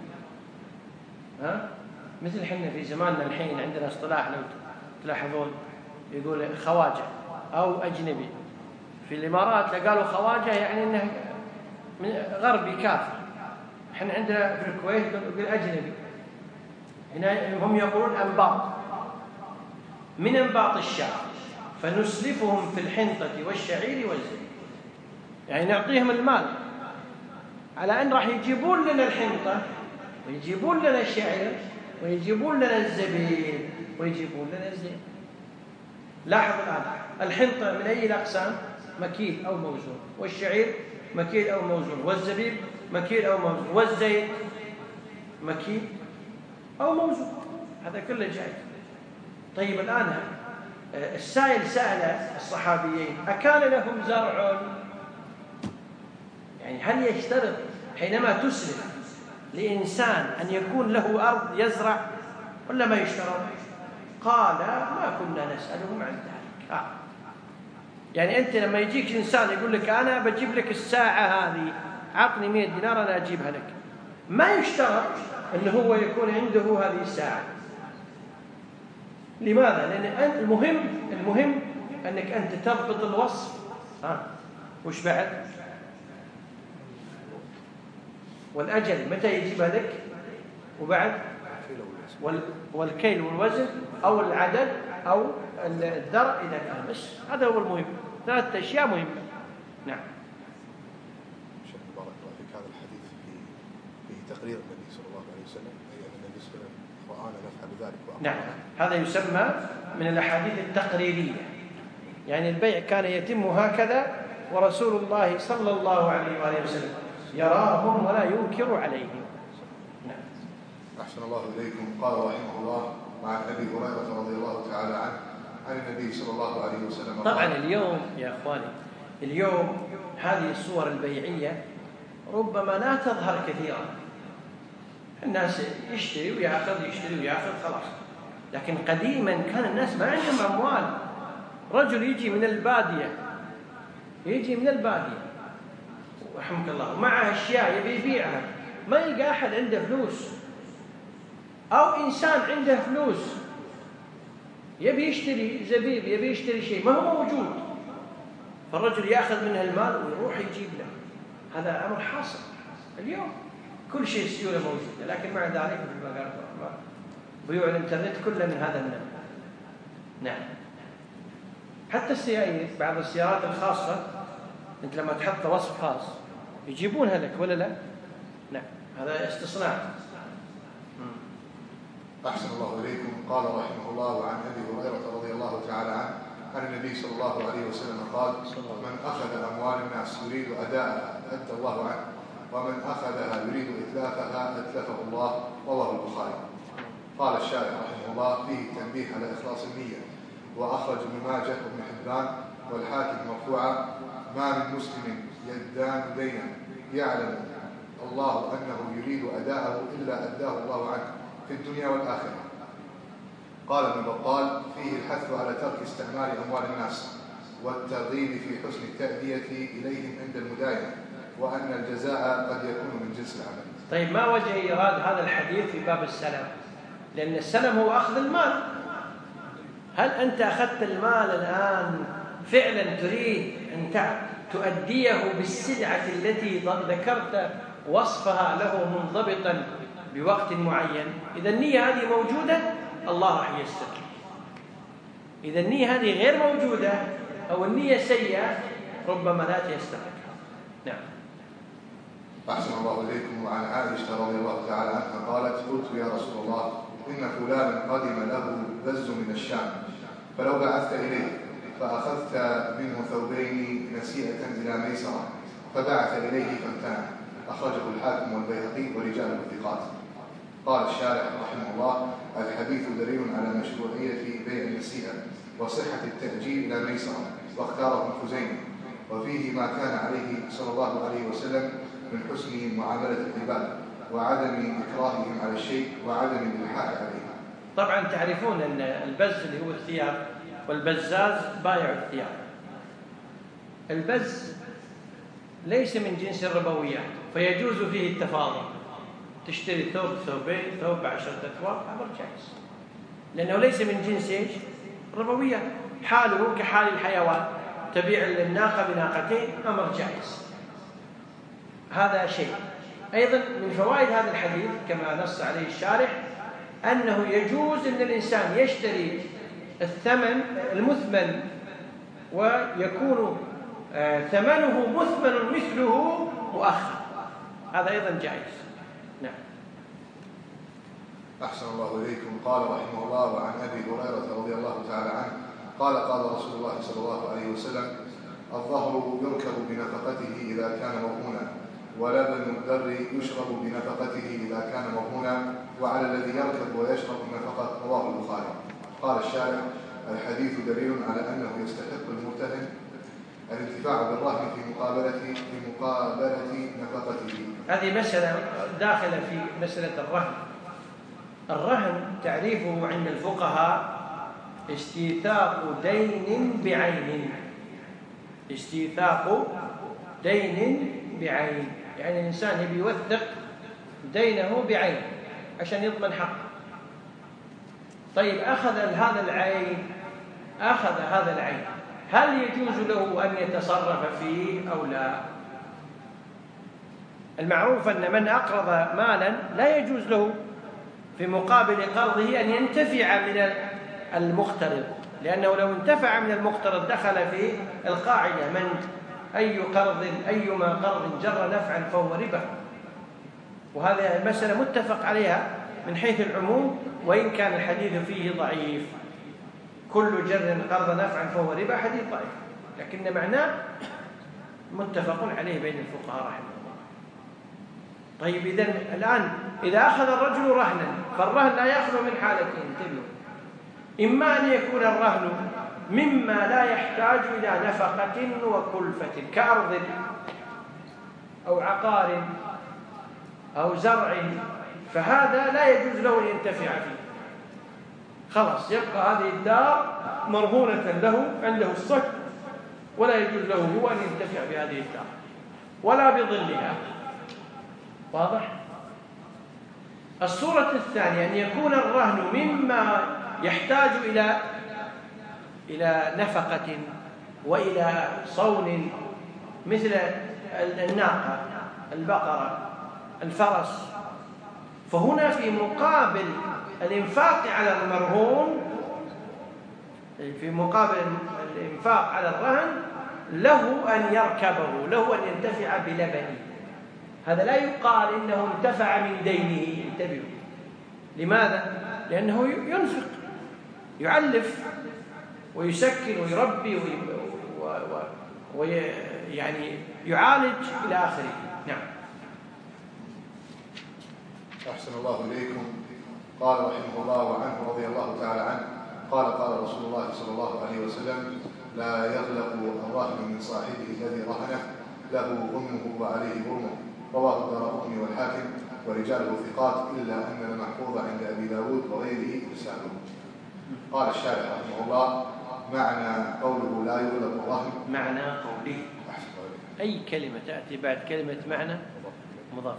مثل حنا في زماننا الحين عندنا اصطلاح لو تلاحظون يقول خواجة أو أجنبي. في الإمارات قالوا خواجة يعني أنه غربي كافر. احنا عندنا في الكويت يقول أجنبي. هنا هم يقولون أنباط من أنباط الشام، فنسلفهم في الحنطة والشعير والزبيب، يعني نعطيهم المال على أن راح يجيبون لنا الحنطة ويجيبون لنا الشعير ويجيبون لنا الزبيب ويجيبون لنا الزيت. لاحظ الآن الحنطة من أي الأقسام؟ مكيل أو موزون، والشعير مكيل أو موزون، والزبيب مكيل أو موزون، والزيت مكيل أو موزون، هذا كله جاي. طيب الآن السائل سأل الصحابيين أكان لهم زرع؟ يعني هل يشترط حينما تسلف لإنسان أن يكون له أرض يزرع ولا ما يشترط؟ قال ما كنا نسألهم عن ذلك. يعني أنت لما يجيك إنسان يقول لك أنا بجيب لك الساعة هذه عطني 100 دينار أنا أجيبها لك، ما يشترط أنه هو يكون عنده هذه الساعة. لماذا؟ لأن المهم أنك أنت تضبط الوصف. وش بعد؟ والأجل متى يجيبها لك، وبعد والكيل والوزن أو العدد أو الذرع إذا كان. بس هذا هو المهم، 3 أشياء مهمة. نعم. شيخ بارك الله فيك، هذا الحديث فيه تقرير النبي صلى الله عليه وسلم، أي أن النبي صلى الله عليه وسلم وأنا نفعل ذلك. نعم، هذا يسمى من الأحاديث التقريرية، يعني البيع كان يتم هكذا ورسول الله صلى الله عليه وآله وسلم يراهم ولا ينكر عليهم. نعم. أحسن الله إليكم. قال رحمه الله مع أبي هريرة رضي الله تعالى عنه عن النبي صلى الله عليه وسلم. طبعا اليوم يا أخواني، اليوم هذه الصور البيعية ربما لا تظهر كثيرا. الناس يشتري ويأخذ يشتري ويأخذ خلاص. لكن قديما كان الناس ما عندهم أموال. رجل يجي من البادية رحمك الله ومعه أشياء يبي يبيعها، ما يلقى أحد عنده فلوس، أو إنسان عنده فلوس يبي يشتري زبيب يبي يشتري شيء ما هو موجود، فالرجل يأخذ منه المال ويروح يجيب له. هذا أمر حاصل اليوم، كل شيء سيولة موجودة. لكن مع ذلك مثل ما قال بيوع الإنترنت كله من هذا النوع. نعم. حتى السيارات، بعض السيارات الخاصة أنت لما تحط وصف خاص يجيبونها لك ولا لا؟ نعم، هذا استصناع. أحسن الله إليكم. قال رحمه الله عن أبي هريرة رضي الله تعالى عنه عن النبي صلى الله عليه وسلم قال: من أخذ أموال الناس يريد أداءها أدى الله عنه، ومن أخذها يريد إتلافها أتلفه الله. رواه البخاري. قال الشارح رحمه الله: فيه تنبيه على إخلاص النية. وأخرج ابن ماجه وابن حبان والحاكم مرفوعا: ما من مسلم يدان دينا يعلم الله أنه يريد أداءه إلا أداه الله عنه في الدنيا والآخرة. قال ابن بطال: فيه الحث على ترك استعمال أموال الناس والترغيب في حسن التأدية إليهم عند المداينة، وأن الجزاء قد يكون من جنس العمل. طيب ما وجه إيراد هذا الحديث في باب السلم؟ لأن السلم هو أخذ المال. هل أنت أخذت المال الآن فعلا تريد أن تؤديه بالسلعة التي ذكرت وصفها له منضبطا بوقت معين؟ إذا النية هذه موجودة الله راح ييسر. إذا النية هذه غير موجودة أو النية سيئة ربما لا تيسرك. نعم. أحسن الله إليكم. وعن عائشة رضي الله تعالى عنها قالت: قلت يا رسول الله إن فلانا قدم له بز من الشام فلو بعثت إليه فأخذت منه ثوبين نسيئة إلى ميسرة فبعث إليه فامتنع. أخرجه الحاكم والبيهقي ورجاله الثقات. قال الشارح رحمه الله: الحديث دليل على مشروعية بيع النسيئة وصحة التأجيل إلى ميسرة، واختاره ابن خزيمة، وفيه ما كان عليه صلى الله عليه وسلم من حسن معاملة العباد وعدم إكراههم على الشيء وعدم الإلحاح عليه. طبعا تعرفون أن البز اللي هو الثياب والبزاز بائع الثياب. البز ليس من جنس الربويات فيجوز فيه التفاضل، تشتري ثوب ثوبين، ثوب 10 أثواب، أمر جائز، لأنه ليس من جنس إيش؟ ربويات. حاله كحال الحيوان، تبيع الناقة بناقتين، أمر جائز. هذا شيء. أيضا من فوائد هذا الحديث كما نص عليه الشارح أنه يجوز أن الإنسان يشتري الثمن المثمن ويكون ثمنه مثمن مثله مؤخر، هذا أيضا جائز. نعم. أحسن الله إليكم. قال رحمه الله: وعن أبي هريرة رضي الله تعالى عنه قال: قال رسول الله صلى الله عليه وسلم: الظهر يركب بنفقته إذا كان مرهونا، ولبن الدر يشرب بنفقته إذا كان مرهونا، وعلى الذي يركب ويشرب نفقة. رواه البخاري. قال الشارح: الحديث دليل على أنه يستحق المرتهن الانتفاع بالرهن في مقابلة نفقته. هذه مسألة داخلة في مسألة الرهن. الرهن تعريفه عند الفقهاء استيثاق دين بعين. استيثاق دين بعين، يعني الإنسان يبي يوثق دينه بعين عشان يضمن حقه. طيب أخذ هذا العين، هل يجوز له أن يتصرف فيه أو لا؟ المعروف أن من أقرض مالا لا يجوز له في مقابل قرضه أن ينتفع من المقترض، لأنه لو انتفع من المقترض دخل في القاعدة: من أيما قرض جر نفعا فهو ربا. وهذه المسألة متفق عليها من حيث العموم، وإن كان الحديث فيه ضعيف. كل جر قرض نفعا فهو ربا حديث ضعيف، لكن معناه متفق عليه بين الفقهاء رحمه الله. طيب إذن الآن إذا أخذ الرجل رهنا، فالرهن لا يخلو من حالتين، انتبهوا: إما أن يكون الرهن مما لا يحتاج إلى نفقة وكلفة كأرض أو عقار أو زرع، فهذا لا يجوز له أن ينتفع فيه، خلاص يبقى هذه الدار مرهونة له عنده الصك، ولا يجوز له هو أن ينتفع بهذه الدار ولا بظلها. واضح؟ الصورة الثانية أن يكون الرهن مما يحتاج إلى نفقة وإلى صون، مثل الناقة، البقرة، الفرس، فهنا في مقابل الإنفاق على المرهون، في مقابل الإنفاق على الرهن، له أن يركبه، له أن ينتفع بلبنه. هذا لا يقال إنه انتفع من دينه، انتبهوا. لماذا؟ لأنه ينفق، يعلف ويسكن ويربي ويعني يعالج إلى آخره. نعم. أحسن الله إليكم. قال رحمه الله وعنه رضي الله تعالى عنه قال: قال رسول الله صلى الله عليه وسلم: لا يغلق الرهن من صاحبه الذي رهنه، له غنمه وعليه غرمه. رواه الدارقطني والحاكم ورجاله ثقات، إلا أن المحفوظ عند أبي داود وغيره إرساله. قال الشارح رحمه الله: معنى قوله لا يغلق الرهن، معنى قوله أي كلمة تأتي بعد كلمة معنى مضاف.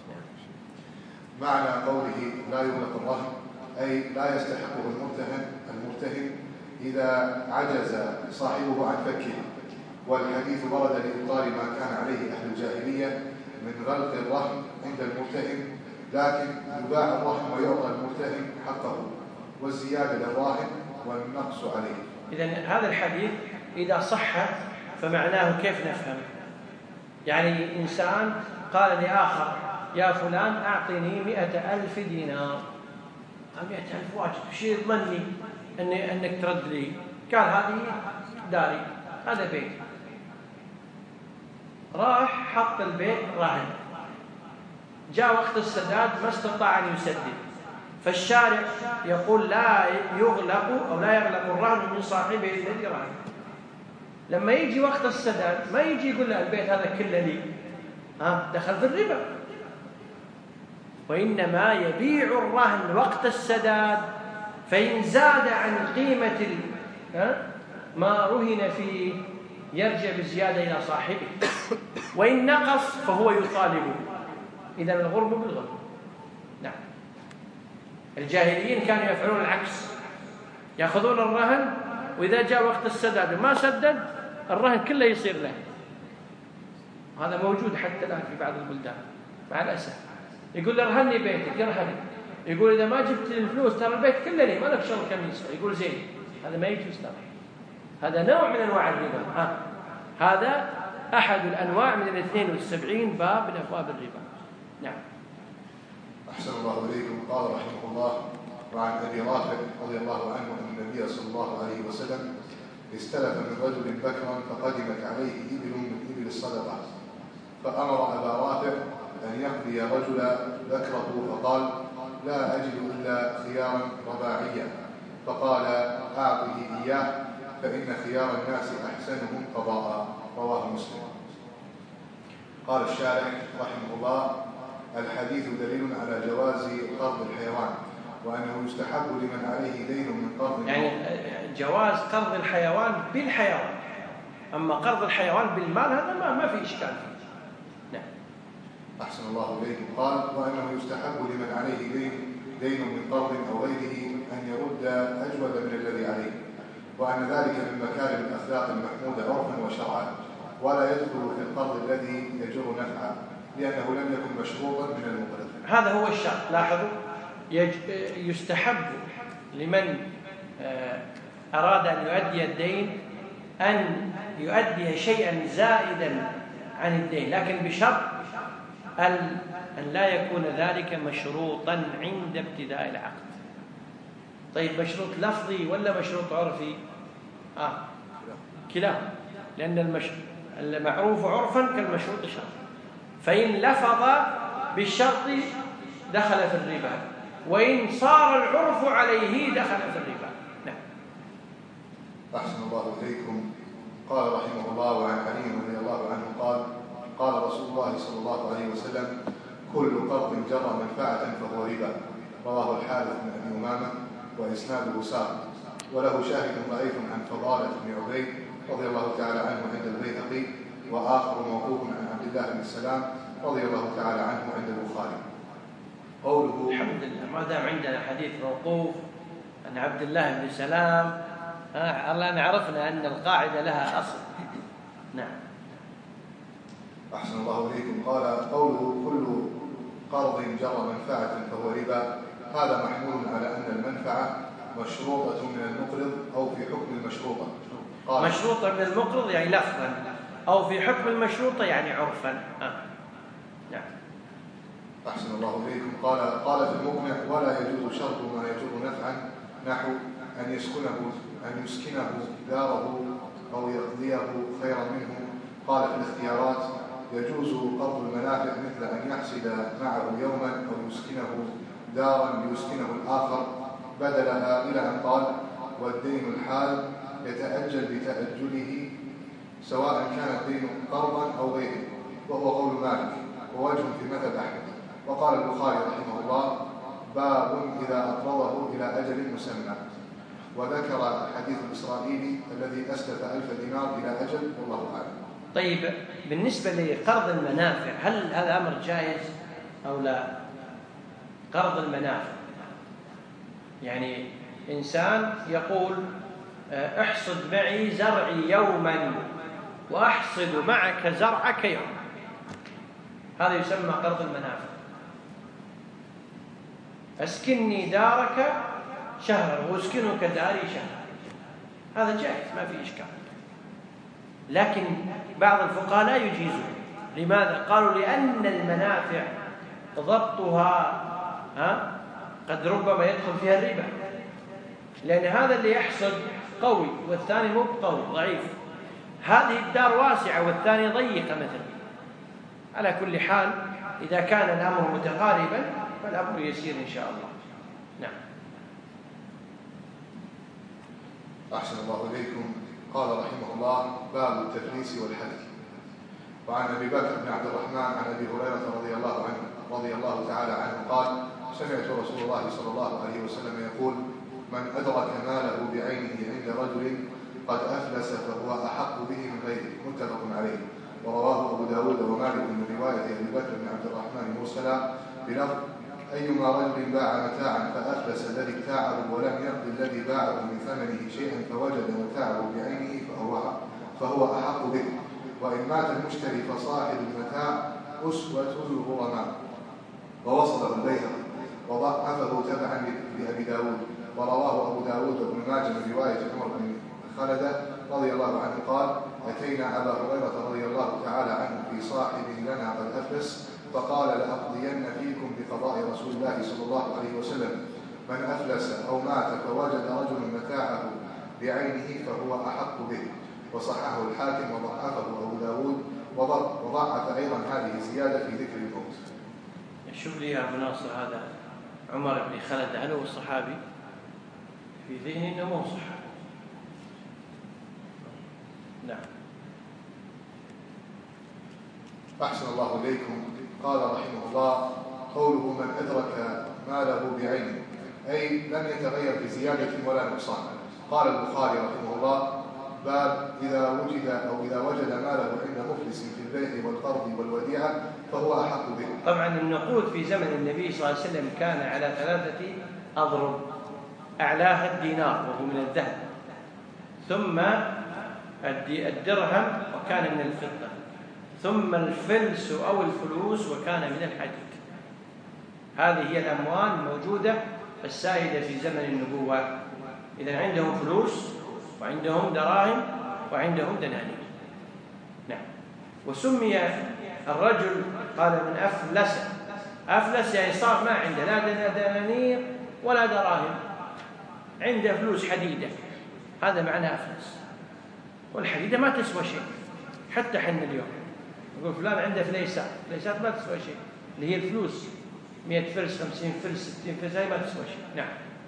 معنى قوله لا يغلق الرهن أي لا يستحقه المرتهن إذا عجز صاحبه عن فكه. والحديث ورد لإبطال ما كان عليه أهل الجاهلية من غلق الرهن عند المرتهن، لكن يباع الرهن ويعطى المرتهن حقه، والزيادة للراهن والنقص عليه. إذن هذا الحديث إذا صح فمعناه كيف نفهم؟ يعني إنسان قال لآخر: يا فلان أعطني 100,000 دينار. 100,000 واجد، وش يضمنني أنك ترد لي. قال هذه داري، هذا بيت. راح حط البيت رهن، جاء وقت السداد ما استطاع أن يسدد، فالشارع يقول لا يغلق أو لا يغلق الرهن من صاحبه الذي رهن. لما يجي وقت السداد ما يجي يقول له البيت هذا كله لي، دخل في الربا. وإنما يبيع الرهن وقت السداد، فإن زاد عن قيمة ما رهن فيه يرجع بزيادة إلى صاحبه، وإن نقص فهو يطالبه. إذا الغرم بالغرم. نعم. الجاهليين كانوا يفعلون العكس، يأخذون الرهن وإذا جاء وقت السداد وما سدد الرهن كله يصير له. هذا موجود حتى الآن في بعض البلدان مع الأسف. يقول له ارهني بيتك، يرهني. يقول إذا ما جبت الفلوس ترى البيت كله لي، ما لك شغل كم يسوى. يقول زين، هذا ما يجوز ترى. هذا نوع من أنواع الربا. هذا أحد الأنواع من 72 باب من أبواب الربا. نعم. أحسن الله إليكم. قال رحمه الله: وعن أبي رافع رضي الله عنه أن النبي صلى الله عليه وسلم استلف من رجل بكرا فقدمت عليه إبل من إبل الصدقة، فأمر أبا رافع أن يقضي رجل بكره، فقال: لا أجد إلا خيارا رباعيا، فقال: أعطه إياه فإن خيار الناس أحسنهم قضاء. رواه مسلم. قال الشارح رحمه الله: الحديث دليل على جواز قرض الحيوان، وأنه يستحب لمن عليه دين من قرض، يعني جواز قرض الحيوان بالحيوان، أما قرض الحيوان بالمال هذا ما في إشكال. نعم. أحسن الله إليكم. قال: وأنه يستحب لمن عليه دين من قرض أو غيره أن يرد أجود من الذي عليه، وأن ذلك من مكارم الأخلاق المحمودة عرفا وشرعا، ولا يدخل في القرض الذي يجر نفعا، لأنه لم يكن مشروطا من المقرض. هذا هو الشرط. لاحظوا، يستحب لمن أراد أن يؤدي الدين أن يؤدي شيئا زائدا عن الدين، لكن بشرط أن لا يكون ذلك مشروطا عند ابتداء العقد. طيب، مشروط لفظي ولا مشروط عرفي؟ كلاهما، لأن المعروف عرفا كالمشروط شرطا. فإن لفظ بالشرط دخل في الربا، وإن صار العرف عليه دخل في الربا. نعم. أحسن الله إليكم. قال رحمه الله: وعن علي رضي الله عنه قال: قال رسول الله صلى الله عليه وسلم: كل قرض جر منفعة فهو ربا. رواه الحارث بن أبي أمامة، وإسناده ساق، وله شاهد ضعيف عن فضالة بن عبيد رضي الله تعالى عنه عند البيهقي، وآخر موقوف عن عبد الله بن السلام رضي الله تعالى عنه عند البخاري. قوله: الحمد لله، ما دام عندنا حديث موقوف عن عبد الله بن سلام، الآن عرفنا أن القاعدة لها أصل. نعم. أحسن الله إليكم. قال: قوله: كل قرض جر منفعة فهو ربا، هذا محمول على أن المنفعة مشروطة من المقرض أو في حكم المشروطة. مشروطة من المقرض يعني لفظا، أو في حكم المشروطة يعني عرفا. نعم. أحسن الله إليكم. قال في المقنع: ولا يجوز شرط ما يجر نفعا، نحو أن يسكنه داره أو يقضيه خيرا منه. قال في الاختيارات: يجوز قرض المنافع مثل أن يحسد معه يوما أو يسكنه دارا ليسكنه الآخر بدلها، إلى أن قال: والدين الحال يتأجل بتأجله سواء كان الدين قرضا أو غيره، وهو قول مالك ووجه في مذهب أحمد. وقال البخاري رحمه الله: باب إذا أقرضه إلى أجل مسمى. وذكر حديث الإسرائيلي الذي أسلف 1000 دينار إلى أجل، والله أعلم. طيب، بالنسبة لقرض المنافع هل هذا أمر جائز أو لا؟ قرض المنافع يعني إنسان يقول: احصد معي زرعي يوما وأحصد معك زرعك يوم، هذا يسمى قرض المنافع. أسكنني دارك شهرا وأسكنك داري شهرا، هذا جائز ما في إشكال. لكن بعض الفقهاء لا يجيزون. لماذا؟ قالوا: لأن المنافع ضبطها قد ربما يدخل فيها الربا، لأن هذا اللي يحصد قوي والثاني مو قوي، ضعيف. هذه الدار واسعة والثانية ضيقة مثلا. على كل حال إذا كان الأمر متقاربا فالأمر يسير إن شاء الله. نعم. أحسن الله إليكم. قال رحمه الله: باب التفليس والحلف. وعن أبي بكر بن عبد الرحمن عن أبي هريرة رضي الله تعالى عنه قال: سمعت رسول الله صلى الله عليه وسلم يقول: من أدرك ماله بعينه عند رجل قد أفلس فهو أحق به من غيره. متفق عليه. ورواه أبو داود ومالك من رواية أبي بكر بن عبد الرحمن مرسلا بلفظ: أيما رجل باع متاعا فأفلس الذي ابتاعه ولم يقض الذي باعه من ثمنه شيئا فوجد متاعه بعينه فهو أحق به. وإن مات المشتري فصاحب المتاع أسوة الغرماء. ووصله البيهقي وضعفه تبعا لأبي داود. ورواه أبو داود وابن ماجه من رواية عمر بن خلدة رضي الله عنه قال: أتينا أبا هريرة رضي الله تعالى عنه في صاحب لنا قد أفلس فقال: لأقضين فيكم بقضاء رسول الله صلى الله عليه وسلم: من أفلس أو مات فوجد رجل متاعه بعينه فهو أحق به. وصححه الحاكم وضعفه أبو داود وضعف أيضا هذه الزيادة في ذكر الموت. شوف لي يا أبو ناصر، هذا عمر بن خلد هل هو الصحابي؟ في ذهني أنه مو صحابي. نعم. أحسن الله إليكم. قال رحمه الله: قوله من أدرك ماله بعينه، أي لم يتغير بزيادة ولا نقصان. قال البخاري رحمه الله: باب إذا وجد ماله عند مفلس في البيع والقرض والوديعة فهو أحق به. طبعا النقود في زمن النبي صلى الله عليه وسلم كان على 3 أضرب، أعلاها الدينار وهو من الذهب، ثم الدرهم وكان من الفضة، ثم الفلس أو الفلوس وكان من الحديد. هذه هي الأموال الموجودة السائدة في زمن النبوة. إذن عندهم فلوس وعندهم دراهم وعندهم دنانير. نعم. وسمي الرجل قال من أفلس يعني صار ما عنده لا دنانير ولا دراهم، عنده فلوس حديدة، هذا معنى أفلس. والحديدة ما تسوى شيء، حتى حنا اليوم نقول فلان عنده فليسات ما تسوى شيء، اللي هي الفلوس 100 فلس 50 فلس 60 فلس هاي ما تسوى شيء. نعم.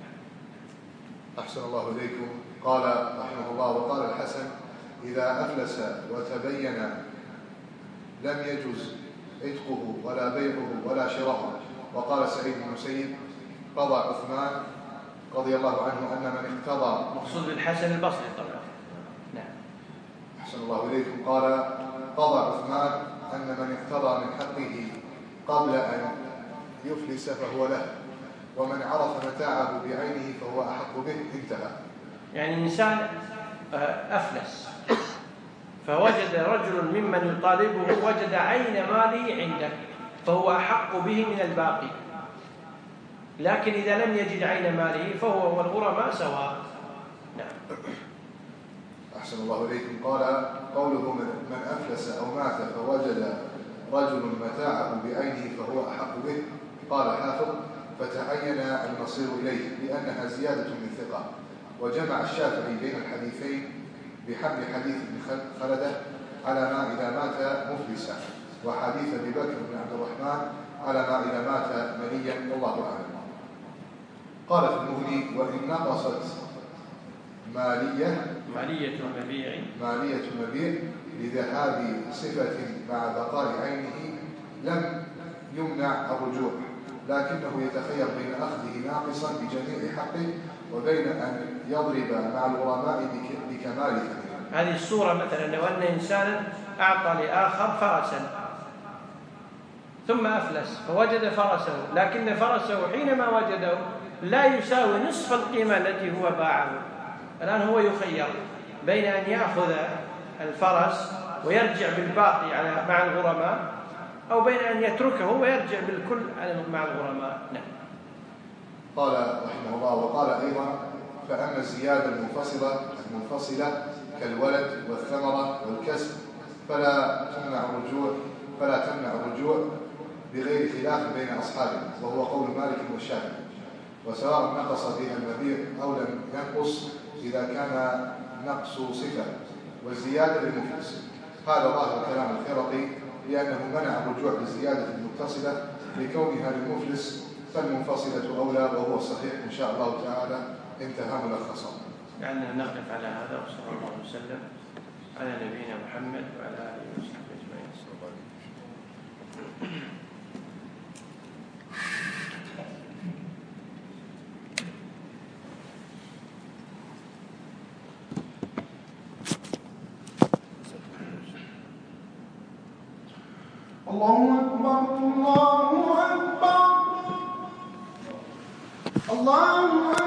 أحسن الله إليكم. قال رحمه الله: وقال الحسن: إذا أفلس وتبين لم يجوز عتقه ولا بيعه ولا شراؤه. وقال سعيد بن المسيب: قضى عثمان رضي الله عنه أن من اقتضى، مقصود بالحسن البصري طبعا. نعم. أحسن الله إليكم. قال: قضى عثمان أن من اقتضى من حقه قبل أن يفلس فهو له، ومن عرف متاعه بعينه فهو أحق به. انتهى. يعني إنسان أفلس فوجد رجل ممن يطالبه وجد عين ماله عنده فهو أحق به من الباقي، لكن إذا لم يجد عين ماله فهو والغرماء سواء. نعم. أحسن الله إليكم. قال: قوله من أفلس أو مات فوجد رجل متاعه بعينه فهو أحق به. قال الحافظ: فتعين المصير إليه لأنها زيادة من ثقة. وجمع الشافعي بين الحديثين بحمل حديث ابن خلدة على ما إذا مات مفلسا، وحديث أبي بكر بن عبد الرحمن على ما إذا مات مليا، والله أعلم. قال في المغني: وإن نقصت مالية المبيع لذهاب صفة مع بقاء عينه لم يمنع الرجوع، لكنه يتخير بين أخذه ناقصا بجميع حقه وبين أن يضرب مع الغرماء بكمال ثمنه. هذه الصورة مثلا لو أن إنسانا أعطى لآخر فرسا ثم أفلس فوجد فرسه، لكن فرسه حينما وجده لا يساوي نصف القيمة التي هو باعه. الآن هو يخير بين أن يأخذ الفرس ويرجع بالباقي مع الغرماء، أو بين أن يتركه ويرجع بالكل مع الغرماء. نعم. قال رحمه الله: وقال أيضا: فأما الزيادة المنفصلة كالولد والثمرة والكسب فلا تمنع الرجوع بغير خلاف بين أصحابه، وهو قول مالك والشافعي. وسواء نقص فيها المبيع أو لم ينقص إذا كان نقص صفة والزيادة للمفلس. هذا ظاهر كلام الخرقي لأنه منع الرجوع بالزيادة المتصلة لكونها للمفلس، فالمنفصلة أولى، وهو الصحيح إن شاء الله تعالى. انتهى ملخصا. لعلنا نقف على هذا، وصلى الله وسلم على نبينا محمد وعلى آله وصحبه أجمعين. الله أكبر الله أكبر الله أكبر.